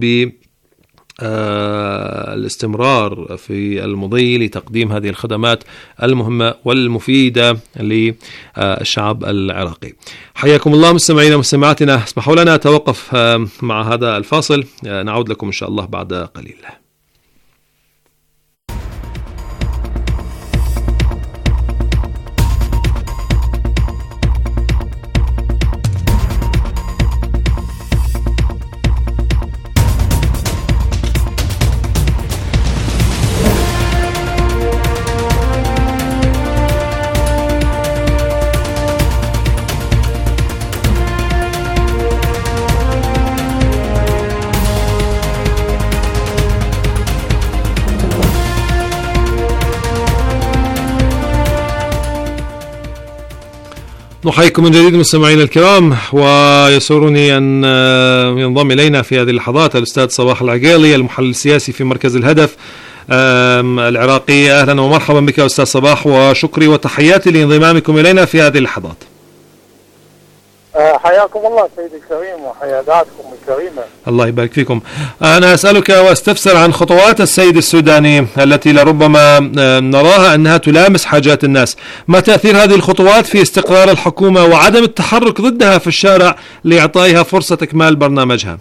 الاستمرار في المضي لتقديم هذه الخدمات المهمة والمفيدة للشعب العراقي. حياكم الله مستمعينا ومستمعاتنا. اسمحوا لنا توقف مع هذا الفاصل، نعود لكم إن شاء الله بعد قليل. نحييكم من جديد مستمعينا الكرام، ويسرني أن ينضم إلينا في هذه اللحظات الأستاذ صباح العقيلي المحلل السياسي في مركز الهدف العراقي. أهلا ومرحبا بك أستاذ صباح، وشكري وتحياتي لانضمامكم إلينا في هذه اللحظات. حياكم الله سيدي الكريم وحياتكم الكريمة. الله يبارك فيكم. أنا أسألك واستفسر عن خطوات السيد السوداني التي لربما نراها أنها تلامس حاجات الناس. ما تأثير هذه الخطوات في استقرار الحكومة وعدم التحرك ضدها في الشارع لإعطائها فرصة إكمال برنامجها؟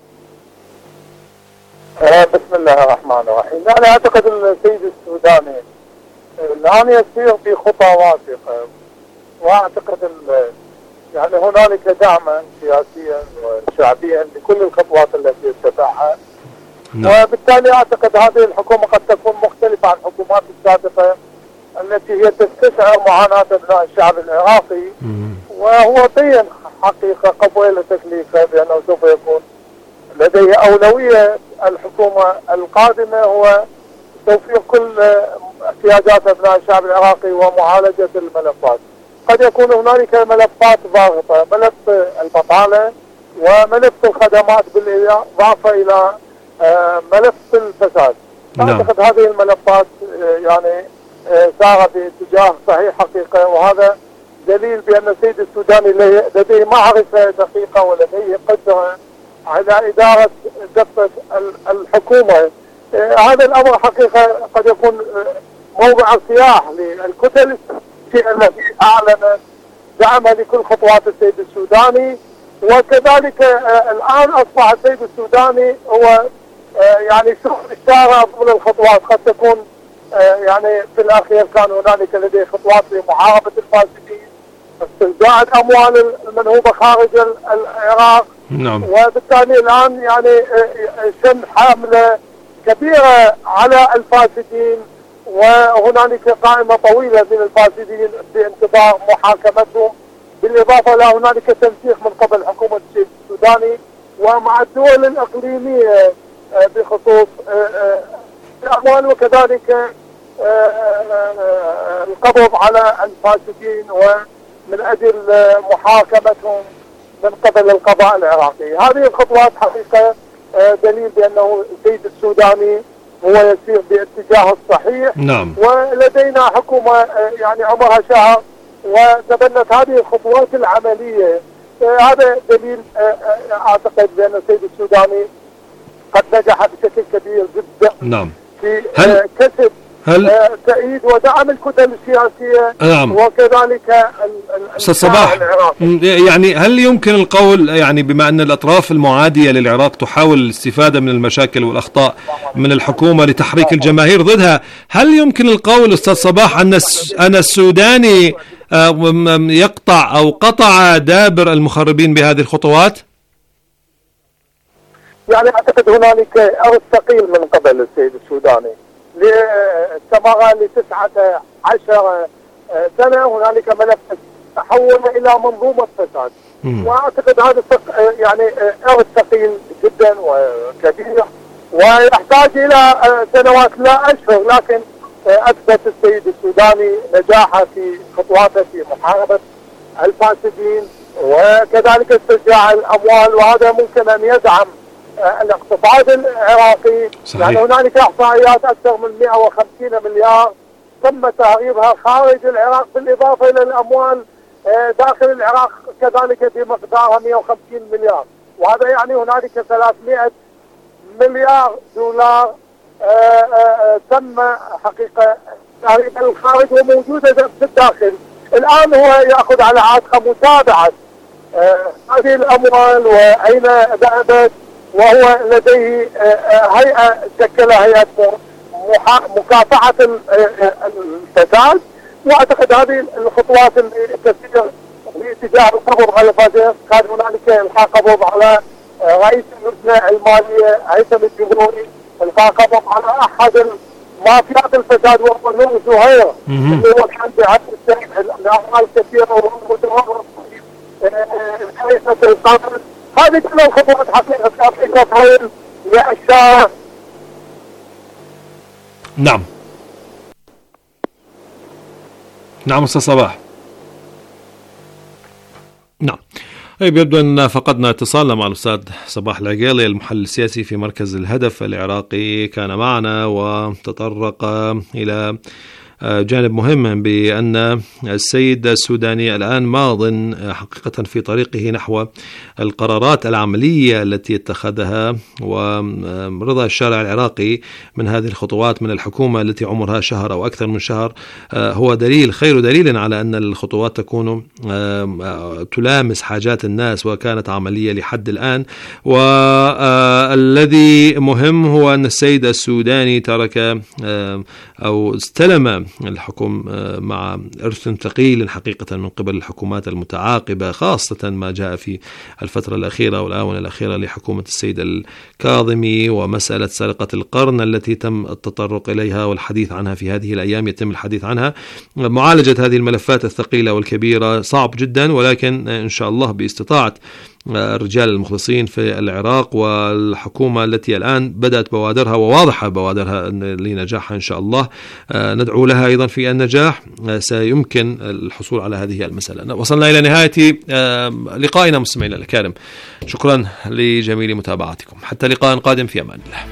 بسم الله الرحمن الرحيم. أنا أعتقد السيد السوداني الآن يسير في خطى واثقة، وأعتقد يعني هنالك دعما سياسيا وشعبيا لكل الخطوات التي اتبعها. وبالتالي اعتقد هذه الحكومه قد تكون مختلفه عن الحكومات السابقه التي هي تستشعر معاناه ابناء الشعب العراقي، وهو بين حقيقه قبل تكليفه بانه سوف يكون لديه اولويه الحكومه القادمه هو توفير كل احتياجات ابناء الشعب العراقي ومعالجه الملفات. قد يكون هنالك ملفات ضاغطة، ملف البطالة وملف الخدمات بالإضافة إلى ملف الفساد. أعتقد هذه الملفات يعني سارت باتجاه صحيح حقيقة، وهذا دليل بأن السيد السوداني لديه معرفة دقيقة ولديه قدرة على إدارة دفة الحكومة. هذا الأمر حقيقة قد يكون موضع ارتياح للكتل التي أعلنت دعمها لكل خطوات السيد السوداني. وكذلك الآن أصبح السيد السوداني هو يعني سوق الشارع ضمن الخطوات. قد تكون يعني في الأخير كان هنالك لديه خطوات لمحاربة الفاسدين، استرجاع الأموال المنهوبة خارج العراق. نعم. وبالتالي الآن يعني شن حملة كبيرة على الفاسدين، وهنالك قائمة طويلة من الفاسدين بانتظار محاكمتهم، بالإضافة إلى هنالك تنسيق من قبل حكومة السيد السوداني ومع الدول الإقليمية بخصوص الأموال، وكذلك القبض على الفاسدين ومن أجل محاكمتهم من قبل القضاء العراقي. هذه الخطوات حقيقة دليل بأنه السيد السوداني هو يسير باتجاه الصحيح. نعم. ولدينا حكومة يعني عمرها شهر وتبنت هذه الخطوات العملية. هذا دليل أعتقد بأن السيد السوداني قد نجح بشكل كبير جدا. نعم. في كسب تأييد ودعم الكتل السياسية. نعم. وكذلك أستاذ صباح، يعني هل يمكن القول يعني بما أن الأطراف المعادية للعراق تحاول الاستفادة من المشاكل والأخطاء من الحكومة لتحريك الجماهير ضدها، هل يمكن القول أستاذ صباح أن السوداني يقطع أو قطع دابر المخربين بهذه الخطوات؟ يعني أعتقد هنالك أرض ثقيل من قبل السيد السوداني استمر ل19 سنة. هنالك ملف تحول إلى منظومة فساد، وأعتقد هذا يعني أرض ثقيل جدا وكبير ويحتاج إلى سنوات لا أشهر، لكن أثبت السيد السوداني نجاحه في خطواته في محاربة الفاسدين وكذلك استرجاع الأموال، وهذا ممكن أن يدعم الاقتصاد العراقي. صحيح. يعني هنالك احصائيات اكثر من 150 مليار تم تهريبها خارج العراق، بالاضافه الى الاموال داخل العراق كذلك بمقدارها 150 مليار، وهذا يعني هنالك 300 مليار دولار تم حقيقه تهريبها للخارج وموجوده في الداخل. الان هو ياخذ على عاتقه متابعه هذه الاموال واين ذهبت، وهو لديه هيئة شكلها هيئة مكافحة الفساد. واعتقد هذه الخطوات اللي تسير باتجاه القبض على الفاسدين، كان هنالك القاء قبض على رئيس اللجنة المالية هيثم الجمهوري، القاء قبض على احد مافيات الفساد وهو نور زهير اللي هو كان بعد الاموال كثيرة وهو متورط رئيسة القبض. هذه كلها الخطوات حقيقة تعطيك طويل لأشياء. نعم. نعم أستاذ صباح. نعم. طيب، يبدو أن فقدنا اتصالنا مع الأستاذ صباح العقيلي المحلل السياسي في مركز الهدف العراقي. كان معنا وتطرق إلى جانب مهم بأن السيد السوداني الآن ماض حقيقة في طريقه نحو القرارات العملية التي اتخذها، ورضا الشارع العراقي من هذه الخطوات من الحكومة التي عمرها شهر أو أكثر من شهر هو دليل خير دليل على أن الخطوات تكون تلامس حاجات الناس وكانت عملية لحد الآن. والذي مهم هو أن السيد السوداني ترك أو استلم الحكم مع إرث ثقيل حقيقة من قبل الحكومات المتعاقبة، خاصة ما جاء في الفترة الأخيرة والآونة الأخيرة لحكومة السيد الكاظمي، ومسألة سرقة القرن التي تم التطرق إليها والحديث عنها في هذه الأيام، يتم الحديث عنها. معالجة هذه الملفات الثقيلة والكبيرة صعب جدا، ولكن إن شاء الله باستطاعة الرجال المخلصين في العراق والحكومة التي الآن بدأت بوادرها وواضحة بوادرها لنجاحها إن شاء الله، ندعو لها أيضا في النجاح، سيمكن الحصول على هذه المسألة. وصلنا إلى نهاية لقائنا مستمعينا الكرام، شكرا لجميل متابعتكم، حتى لقاء قادم، في أمان الله.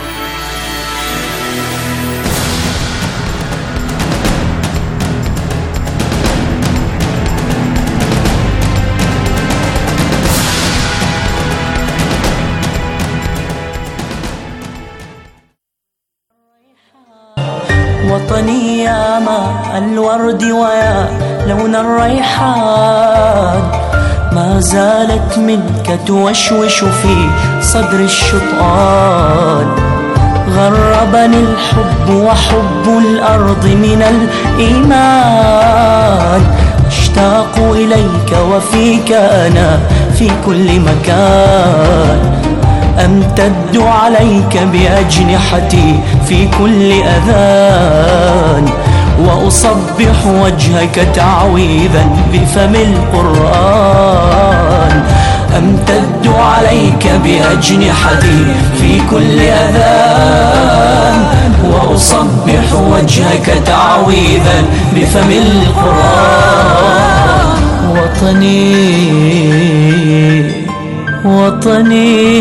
وطني يا ماء الورد ويا لون الريحان، ما زالت منك توشوش في صدر الشطآن. غربني الحب وحب الأرض من الإيمان، اشتاق إليك وفيك أنا في كل مكان. أمتد عليك بأجنحتي في كل أذان، وأصبح وجهك تعويذا بفم القرآن. أمتد عليك بأجنحتي في كل أذان، وأصبح وجهك تعويذا بفم القرآن. وطني وطني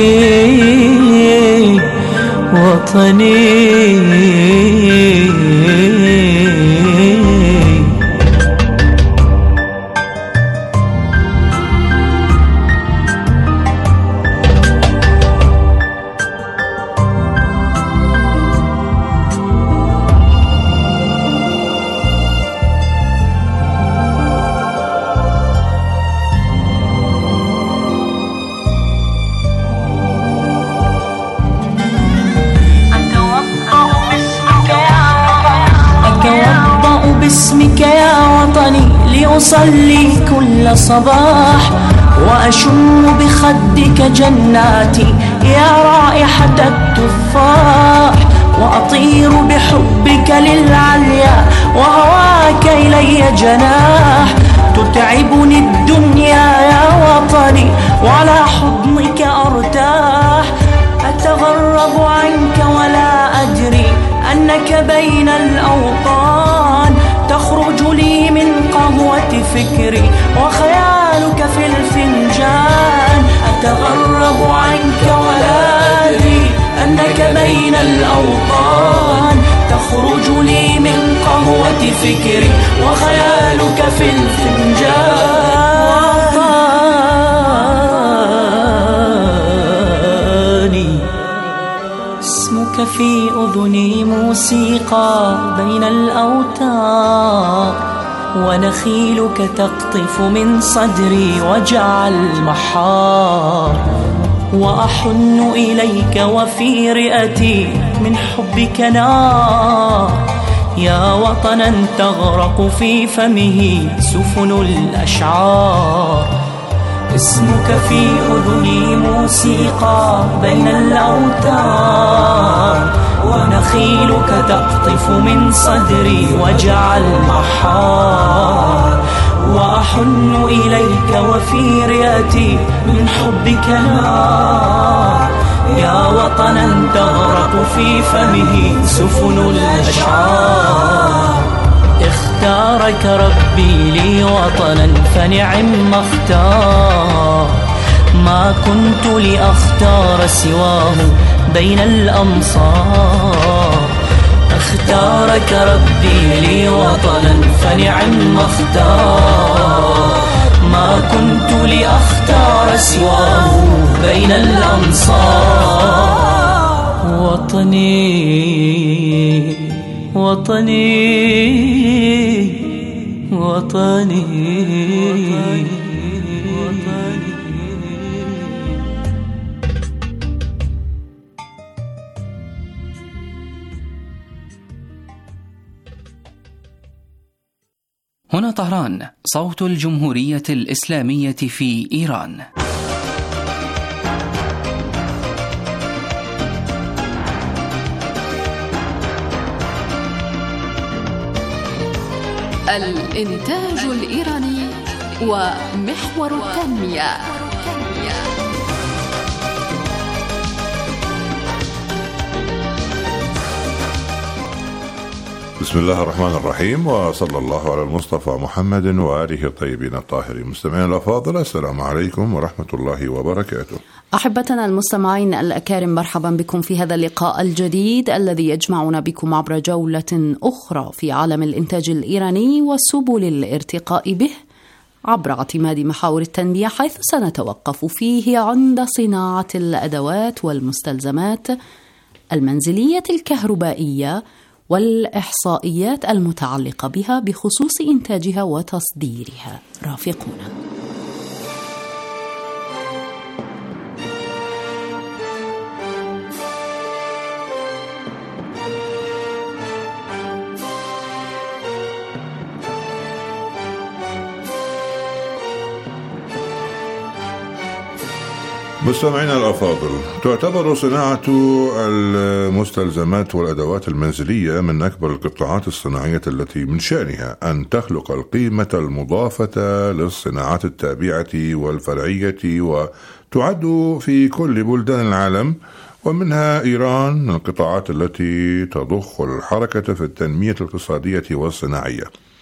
باسمك يا وطني لأصلي كل صباح، وأشم بخدك جناتي يا رائحة التفاح، وأطير بحبك للعليا وهواك إلي جناح. تتعبني الدنيا يا وطني وعلى حضنك أرتاح. أتغرب عنك ولا أدري أنك بين الأوطان، تخرج لي من قهوة فكري وخيالك في الفنجان. أتغرب عنك ولا أدري أنك بين الأوطان، تخرج لي من قهوة فكري وخيالك في الفنجان. اسمك في أذني موسيقى بين الأوتار، ونخيلك تقطف من صدري وجع المحار. وأحن إليك وفي رئتي من حبك نار، يا وطنا تغرق في فمه سفن الأشعار. اسمك في أذني موسيقى بين الأوتار، ونخيلك تقطف من صدري وجع المحار. وأحن إليك وفي رئتي من حبك نار، يا وطنا تغرق في فمه سفن الأشعار. اختارك ربي لي وطنا فنعم ما اختار، ما كنت لأختار سواه بين الأمصار. اختارك ربي لي وطنا فنعم ما اختار، ما كنت لأختار سواه بين الأمصار. وطني وطني وطني. هنا طهران، صوت الجمهورية الإسلامية في إيران. الإنتاج الإيراني ومحور التنمية. بسم الله الرحمن الرحيم، وصلى الله على المصطفى محمد وآله الطيبين الطاهرين. مستمعينا الأفاضل، السلام عليكم ورحمة الله وبركاته. أحبتنا المستمعين الأكارم، مرحبا بكم في هذا اللقاء الجديد الذي يجمعنا بكم عبر جولة أخرى في عالم الإنتاج الإيراني وسبل الارتقاء به عبر اعتماد محاور التنمية، حيث سنتوقف فيه عند صناعة الأدوات والمستلزمات المنزلية الكهربائية والإحصائيات المتعلقة بها بخصوص إنتاجها وتصديرها. رافقونا. مستمعينا الأفاضل، تعتبر صناعة المستلزمات والأدوات المنزلية من أكبر القطاعات الصناعية التي من شأنها أن تخلق القيمة المضافة للصناعات التابعة والفرعية، وتعد في كل بلدان العالم ومنها إيران من القطاعات التي تضخ الحركة في التنمية الاقتصادية والصناعية.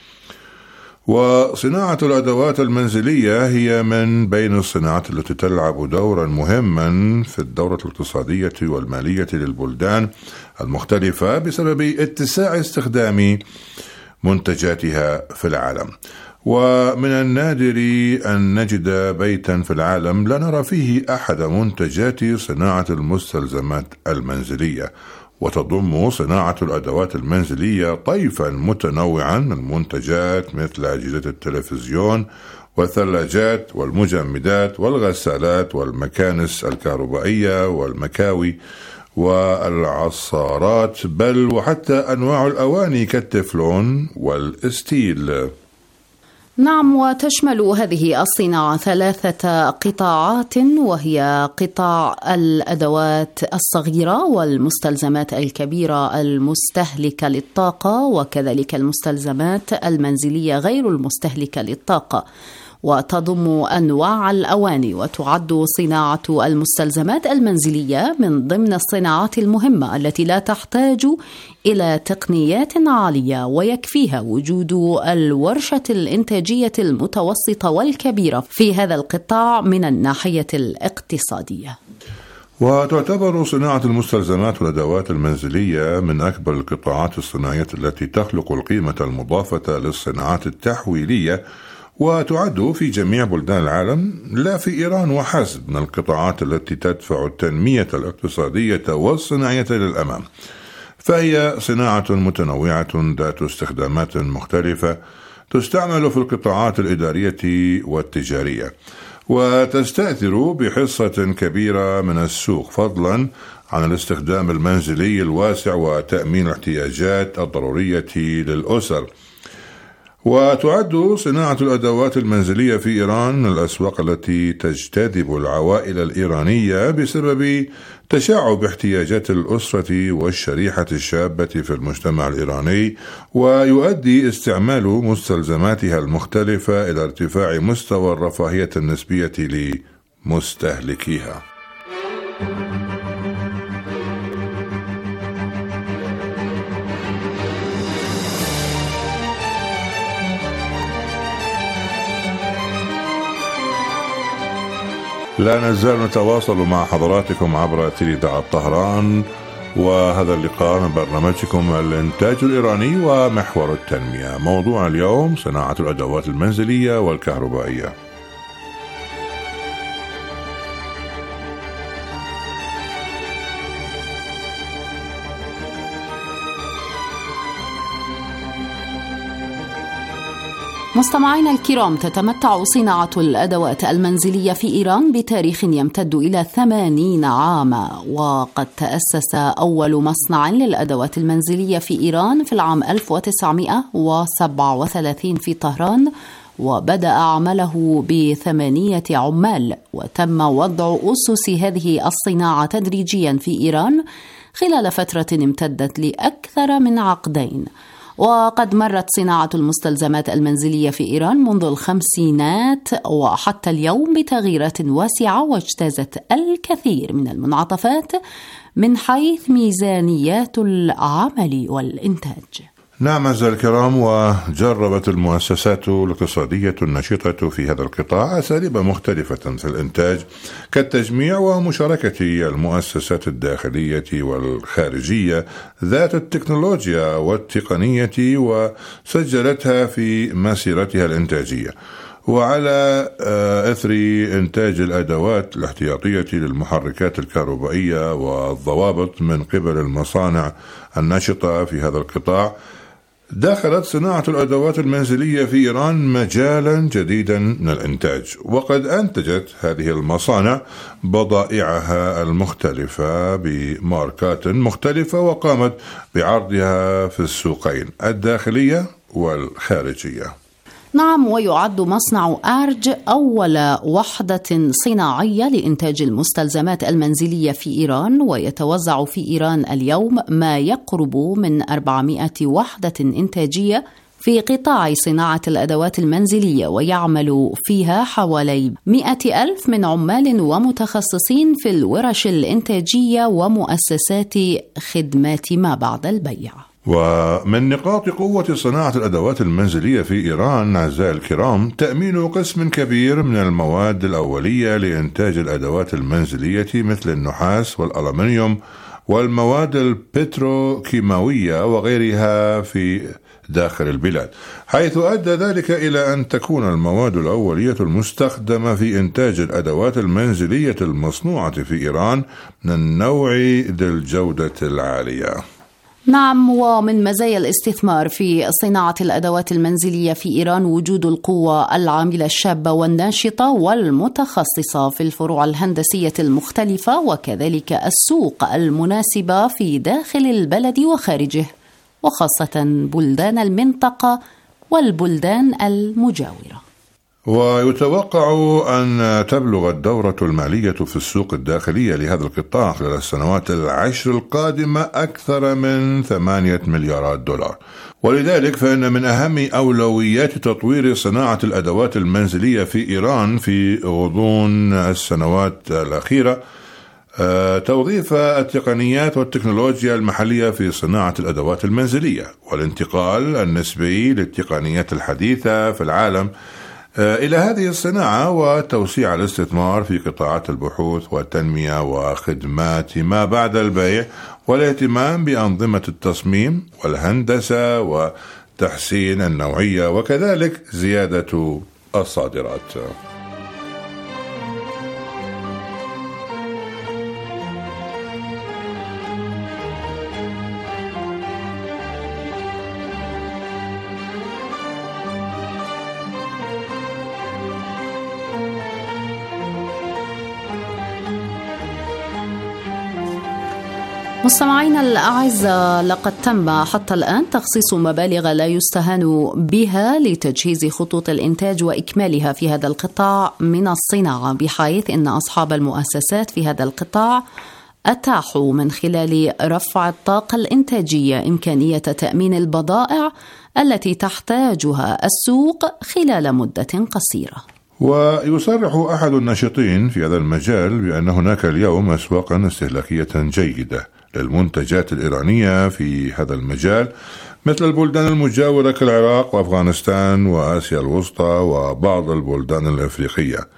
وصناعة الأدوات المنزلية هي من بين الصناعات التي تلعب دورا مهما في الدورة الاقتصادية والمالية للبلدان المختلفة بسبب اتساع استخدام منتجاتها في العالم. ومن النادر أن نجد بيتا في العالم لا نرى فيه أحد منتجات صناعة المستلزمات المنزلية، وتضم صناعة الأدوات المنزلية طيفا متنوعا من منتجات مثل أجهزة التلفزيون والثلاجات والمجمدات والغسالات والمكانس الكهربائية والمكاوي والعصارات، بل وحتى أنواع الأواني كالتeflon والستيل. نعم، وتشمل هذه الصناعة 3 قطاعات، وهي قطاع الأدوات الصغيرة والمستلزمات الكبيرة المستهلكة للطاقة، وكذلك المستلزمات المنزلية غير المستهلكة للطاقة، وتضم أنواع الأواني. وتعد صناعة المستلزمات المنزلية من ضمن الصناعات المهمة التي لا تحتاج إلى تقنيات عالية، ويكفيها وجود الورشة الإنتاجية المتوسطة والكبيرة في هذا القطاع من الناحية الاقتصادية. وتعتبر صناعة المستلزمات والأدوات المنزلية من أكبر القطاعات الصناعية التي تخلق القيمة المضافة للصناعات التحويلية، وتعد في جميع بلدان العالم لا في إيران وحسب من القطاعات التي تدفع التنمية الاقتصادية والصناعية للأمام. فهي صناعة متنوعة ذات استخدامات مختلفة، تستعمل في القطاعات الإدارية والتجارية، وتستأثر بحصة كبيرة من السوق، فضلا عن الاستخدام المنزلي الواسع وتأمين الاحتياجات الضرورية للأسر. وتعد صناعة الأدوات المنزلية في إيران من الأسواق التي تجتذب العوائل الإيرانية بسبب تشعب احتياجات الأسرة والشريحة الشابة في المجتمع الإيراني، ويؤدي استعمال مستلزماتها المختلفة إلى ارتفاع مستوى الرفاهية النسبية لمستهلكيها. لا نزال نتواصل مع حضراتكم عبر أثير إذاعة طهران، وهذا اللقاء من برنامجكم الإنتاج الإيراني ومحور التنمية. موضوع اليوم صناعة الأدوات المنزلية والكهربائية. مستمعينا الكرام، تتمتع صناعة الأدوات المنزلية في إيران بتاريخ يمتد إلى 80 عاما، وقد تأسس أول مصنع للأدوات المنزلية في إيران في العام 1937 في طهران، وبدأ عمله ب8 عمال، وتم وضع أسس هذه الصناعة تدريجيا في إيران خلال فترة امتدت لأكثر من عقدين. وقد مرت صناعة المستلزمات المنزلية في إيران منذ الخمسينات وحتى اليوم بتغييرات واسعة، واجتازت الكثير من المنعطفات من حيث ميزانيات العمل والإنتاج. نعم أعزائي الكرام، وجربت المؤسسات الاقتصادية النشطة في هذا القطاع أساليب مختلفة في الإنتاج كالتجميع ومشاركة المؤسسات الداخلية والخارجية ذات التكنولوجيا والتقنية، وسجلتها في مسيرتها الإنتاجية. وعلى أثر إنتاج الأدوات الاحتياطية للمحركات الكهربائية والضوابط من قبل المصانع الناشطة في هذا القطاع، دخلت صناعة الأدوات المنزلية في إيران مجالا جديدا من الإنتاج، وقد أنتجت هذه المصانع بضائعها المختلفة بماركات مختلفة، وقامت بعرضها في السوقين الداخلية والخارجية. نعم، ويعد مصنع أرج أول وحدة صناعية لإنتاج المستلزمات المنزلية في إيران، ويتوزع في إيران اليوم ما يقرب من 400 وحدة إنتاجية في قطاع صناعة الأدوات المنزلية، ويعمل فيها حوالي 100,000 من عمال ومتخصصين في الورش الإنتاجية ومؤسسات خدمات ما بعد البيع. ومن نقاط قوة صناعة الأدوات المنزلية في إيران أعزائي الكرام تأمين قسم كبير من المواد الأولية لإنتاج الأدوات المنزلية مثل النحاس والألمنيوم والمواد البتروكيماوية وغيرها في داخل البلاد، حيث أدى ذلك إلى أن تكون المواد الأولية المستخدمة في إنتاج الأدوات المنزلية المصنوعة في إيران من النوع ذي الجودة العالية. نعم، ومن مزايا الاستثمار في صناعة الأدوات المنزلية في إيران وجود القوى العاملة الشابة والناشطة والمتخصصة في الفروع الهندسية المختلفة، وكذلك السوق المناسبة في داخل البلد وخارجه، وخاصة بلدان المنطقة والبلدان المجاورة. ويتوقع أن تبلغ الدورة المالية في السوق الداخلية لهذا القطاع خلال السنوات 10 القادمة أكثر من 8 مليارات دولار، ولذلك فإن من أهم أولويات تطوير صناعة الأدوات المنزلية في إيران في غضون السنوات الأخيرة توظيف التقنيات والتكنولوجيا المحلية في صناعة الأدوات المنزلية، والانتقال النسبي للتقنيات الحديثة في العالم إلى هذه الصناعة، وتوسيع الاستثمار في قطاعات البحوث والتنمية وخدمات ما بعد البيع، والاهتمام بأنظمة التصميم والهندسة وتحسين النوعية، وكذلك زيادة الصادرات. مستمعينا الأعزاء، لقد تم حتى الآن تخصيص مبالغ لا يستهان بها لتجهيز خطوط الإنتاج وإكمالها في هذا القطاع من الصناعة، بحيث أن أصحاب المؤسسات في هذا القطاع أتاحوا من خلال رفع الطاقة الإنتاجية إمكانية تأمين البضائع التي تحتاجها السوق خلال مدة قصيرة. ويصرح أحد الناشطين في هذا المجال بأن هناك اليوم أسواقا استهلاكية جيدة للمنتجات الإيرانية في هذا المجال مثل البلدان المجاورة كالعراق وأفغانستان وآسيا الوسطى وبعض البلدان الأفريقية،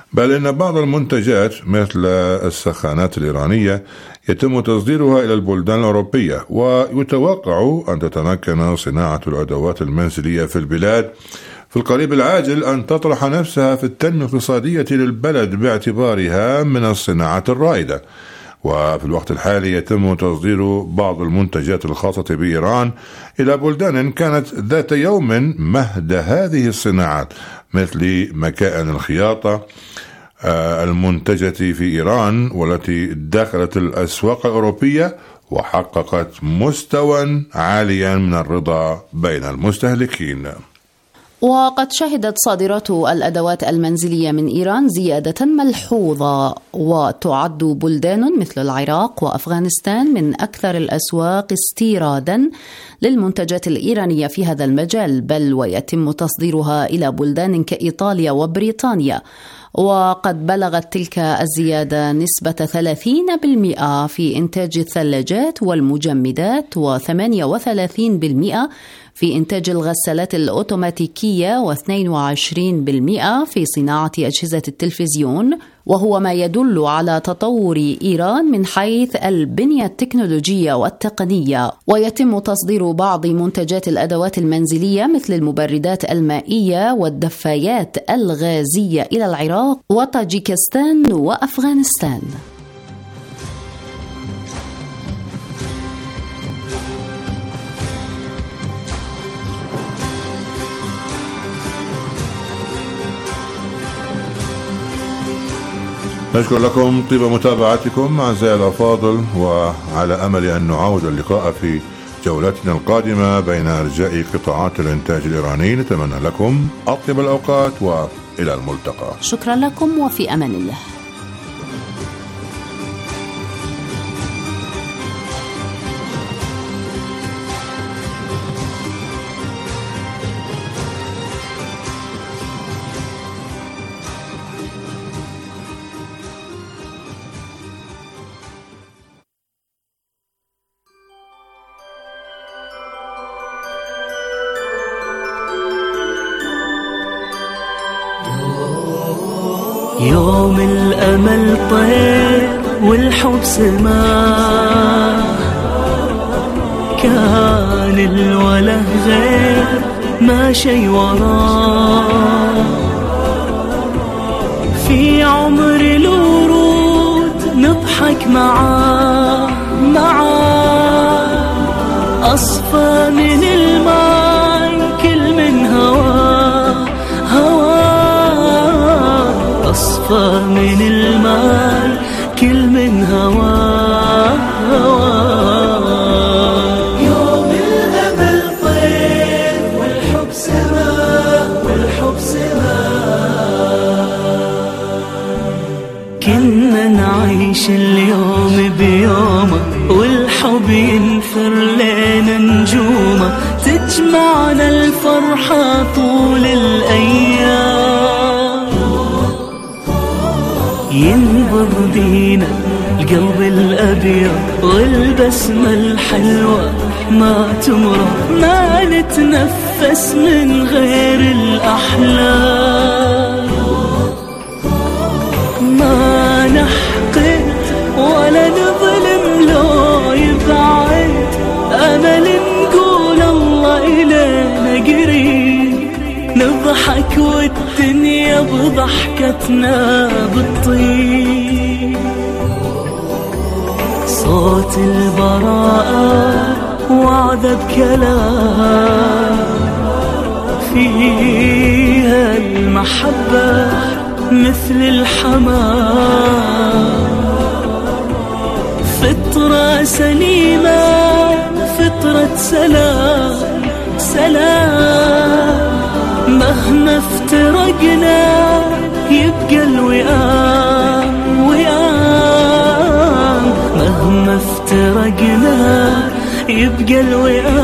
بل إن بعض المنتجات مثل السخانات الإيرانية يتم تصديرها إلى البلدان الأوروبية، ويتوقع أن تتمكن صناعة الأدوات المنزلية في البلاد في القريب العاجل أن تطرح نفسها في التنمية الاقتصادية للبلد باعتبارها من الصناعات الرائدة. وفي الوقت الحالي يتم تصدير بعض المنتجات الخاصة بإيران إلى بلدان كانت ذات يوم مهد هذه الصناعات، مثل مكائن الخياطة المنتجة في إيران والتي دخلت الأسواق الأوروبية وحققت مستوى عاليا من الرضا بين المستهلكين. وقد شهدت صادرات الأدوات المنزلية من إيران زيادة ملحوظة، وتعد بلدان مثل العراق وأفغانستان من أكثر الأسواق استيرادا للمنتجات الإيرانية في هذا المجال، بل ويتم تصديرها إلى بلدان كإيطاليا وبريطانيا. وقد بلغت تلك الزيادة نسبة 30% في إنتاج الثلاجات والمجمدات، و38% في إنتاج الغسالات الأوتوماتيكية، و22% في صناعة أجهزة التلفزيون، وهو ما يدل على تطور إيران من حيث البنية التكنولوجية والتقنية. ويتم تصدير بعض منتجات الأدوات المنزلية مثل المبردات المائية والدفايات الغازية إلى العراق وطاجيكستان وأفغانستان. نشكر لكم طيب متابعتكم أعزائي الأفاضل، وعلى أمل أن نعاود اللقاء في جولتنا القادمة بين أرجاء قطاعات الإنتاج الإيراني. نتمنى لكم أطيب الأوقات وإلى الملتقى. شكرا لكم وفي أمان الله. يوم الأمل طير والحب سماء، كان الوله غير ما شي وراه، في عمر الورود نضحك معاه أصفى من الماء كل من هواه أصفى من الماء كل من هواه يوم الأمل طير والحب سماء كنا نعيش اليوم بيومه والحب ينثر لنا نجومه، تجمعنا الفرحة طول الأيام، ينبض بينا القلب الأبيض والبسمة الحلوة ما تمرض، ما نتنفس من غير الأحلام، ما نحقد ولا نظلم لو يبعد، أمل نقول الله إلينا قريب، نضحك والدنيا بضحكتنا بالطيب، صوت البراءة وعد بكلام، فيها المحبة مثل الحمام، فطرة سليمة فطرة سلام، مهما افترقنا يبقى الوئام، مهما افترقنا يبقى الوئام.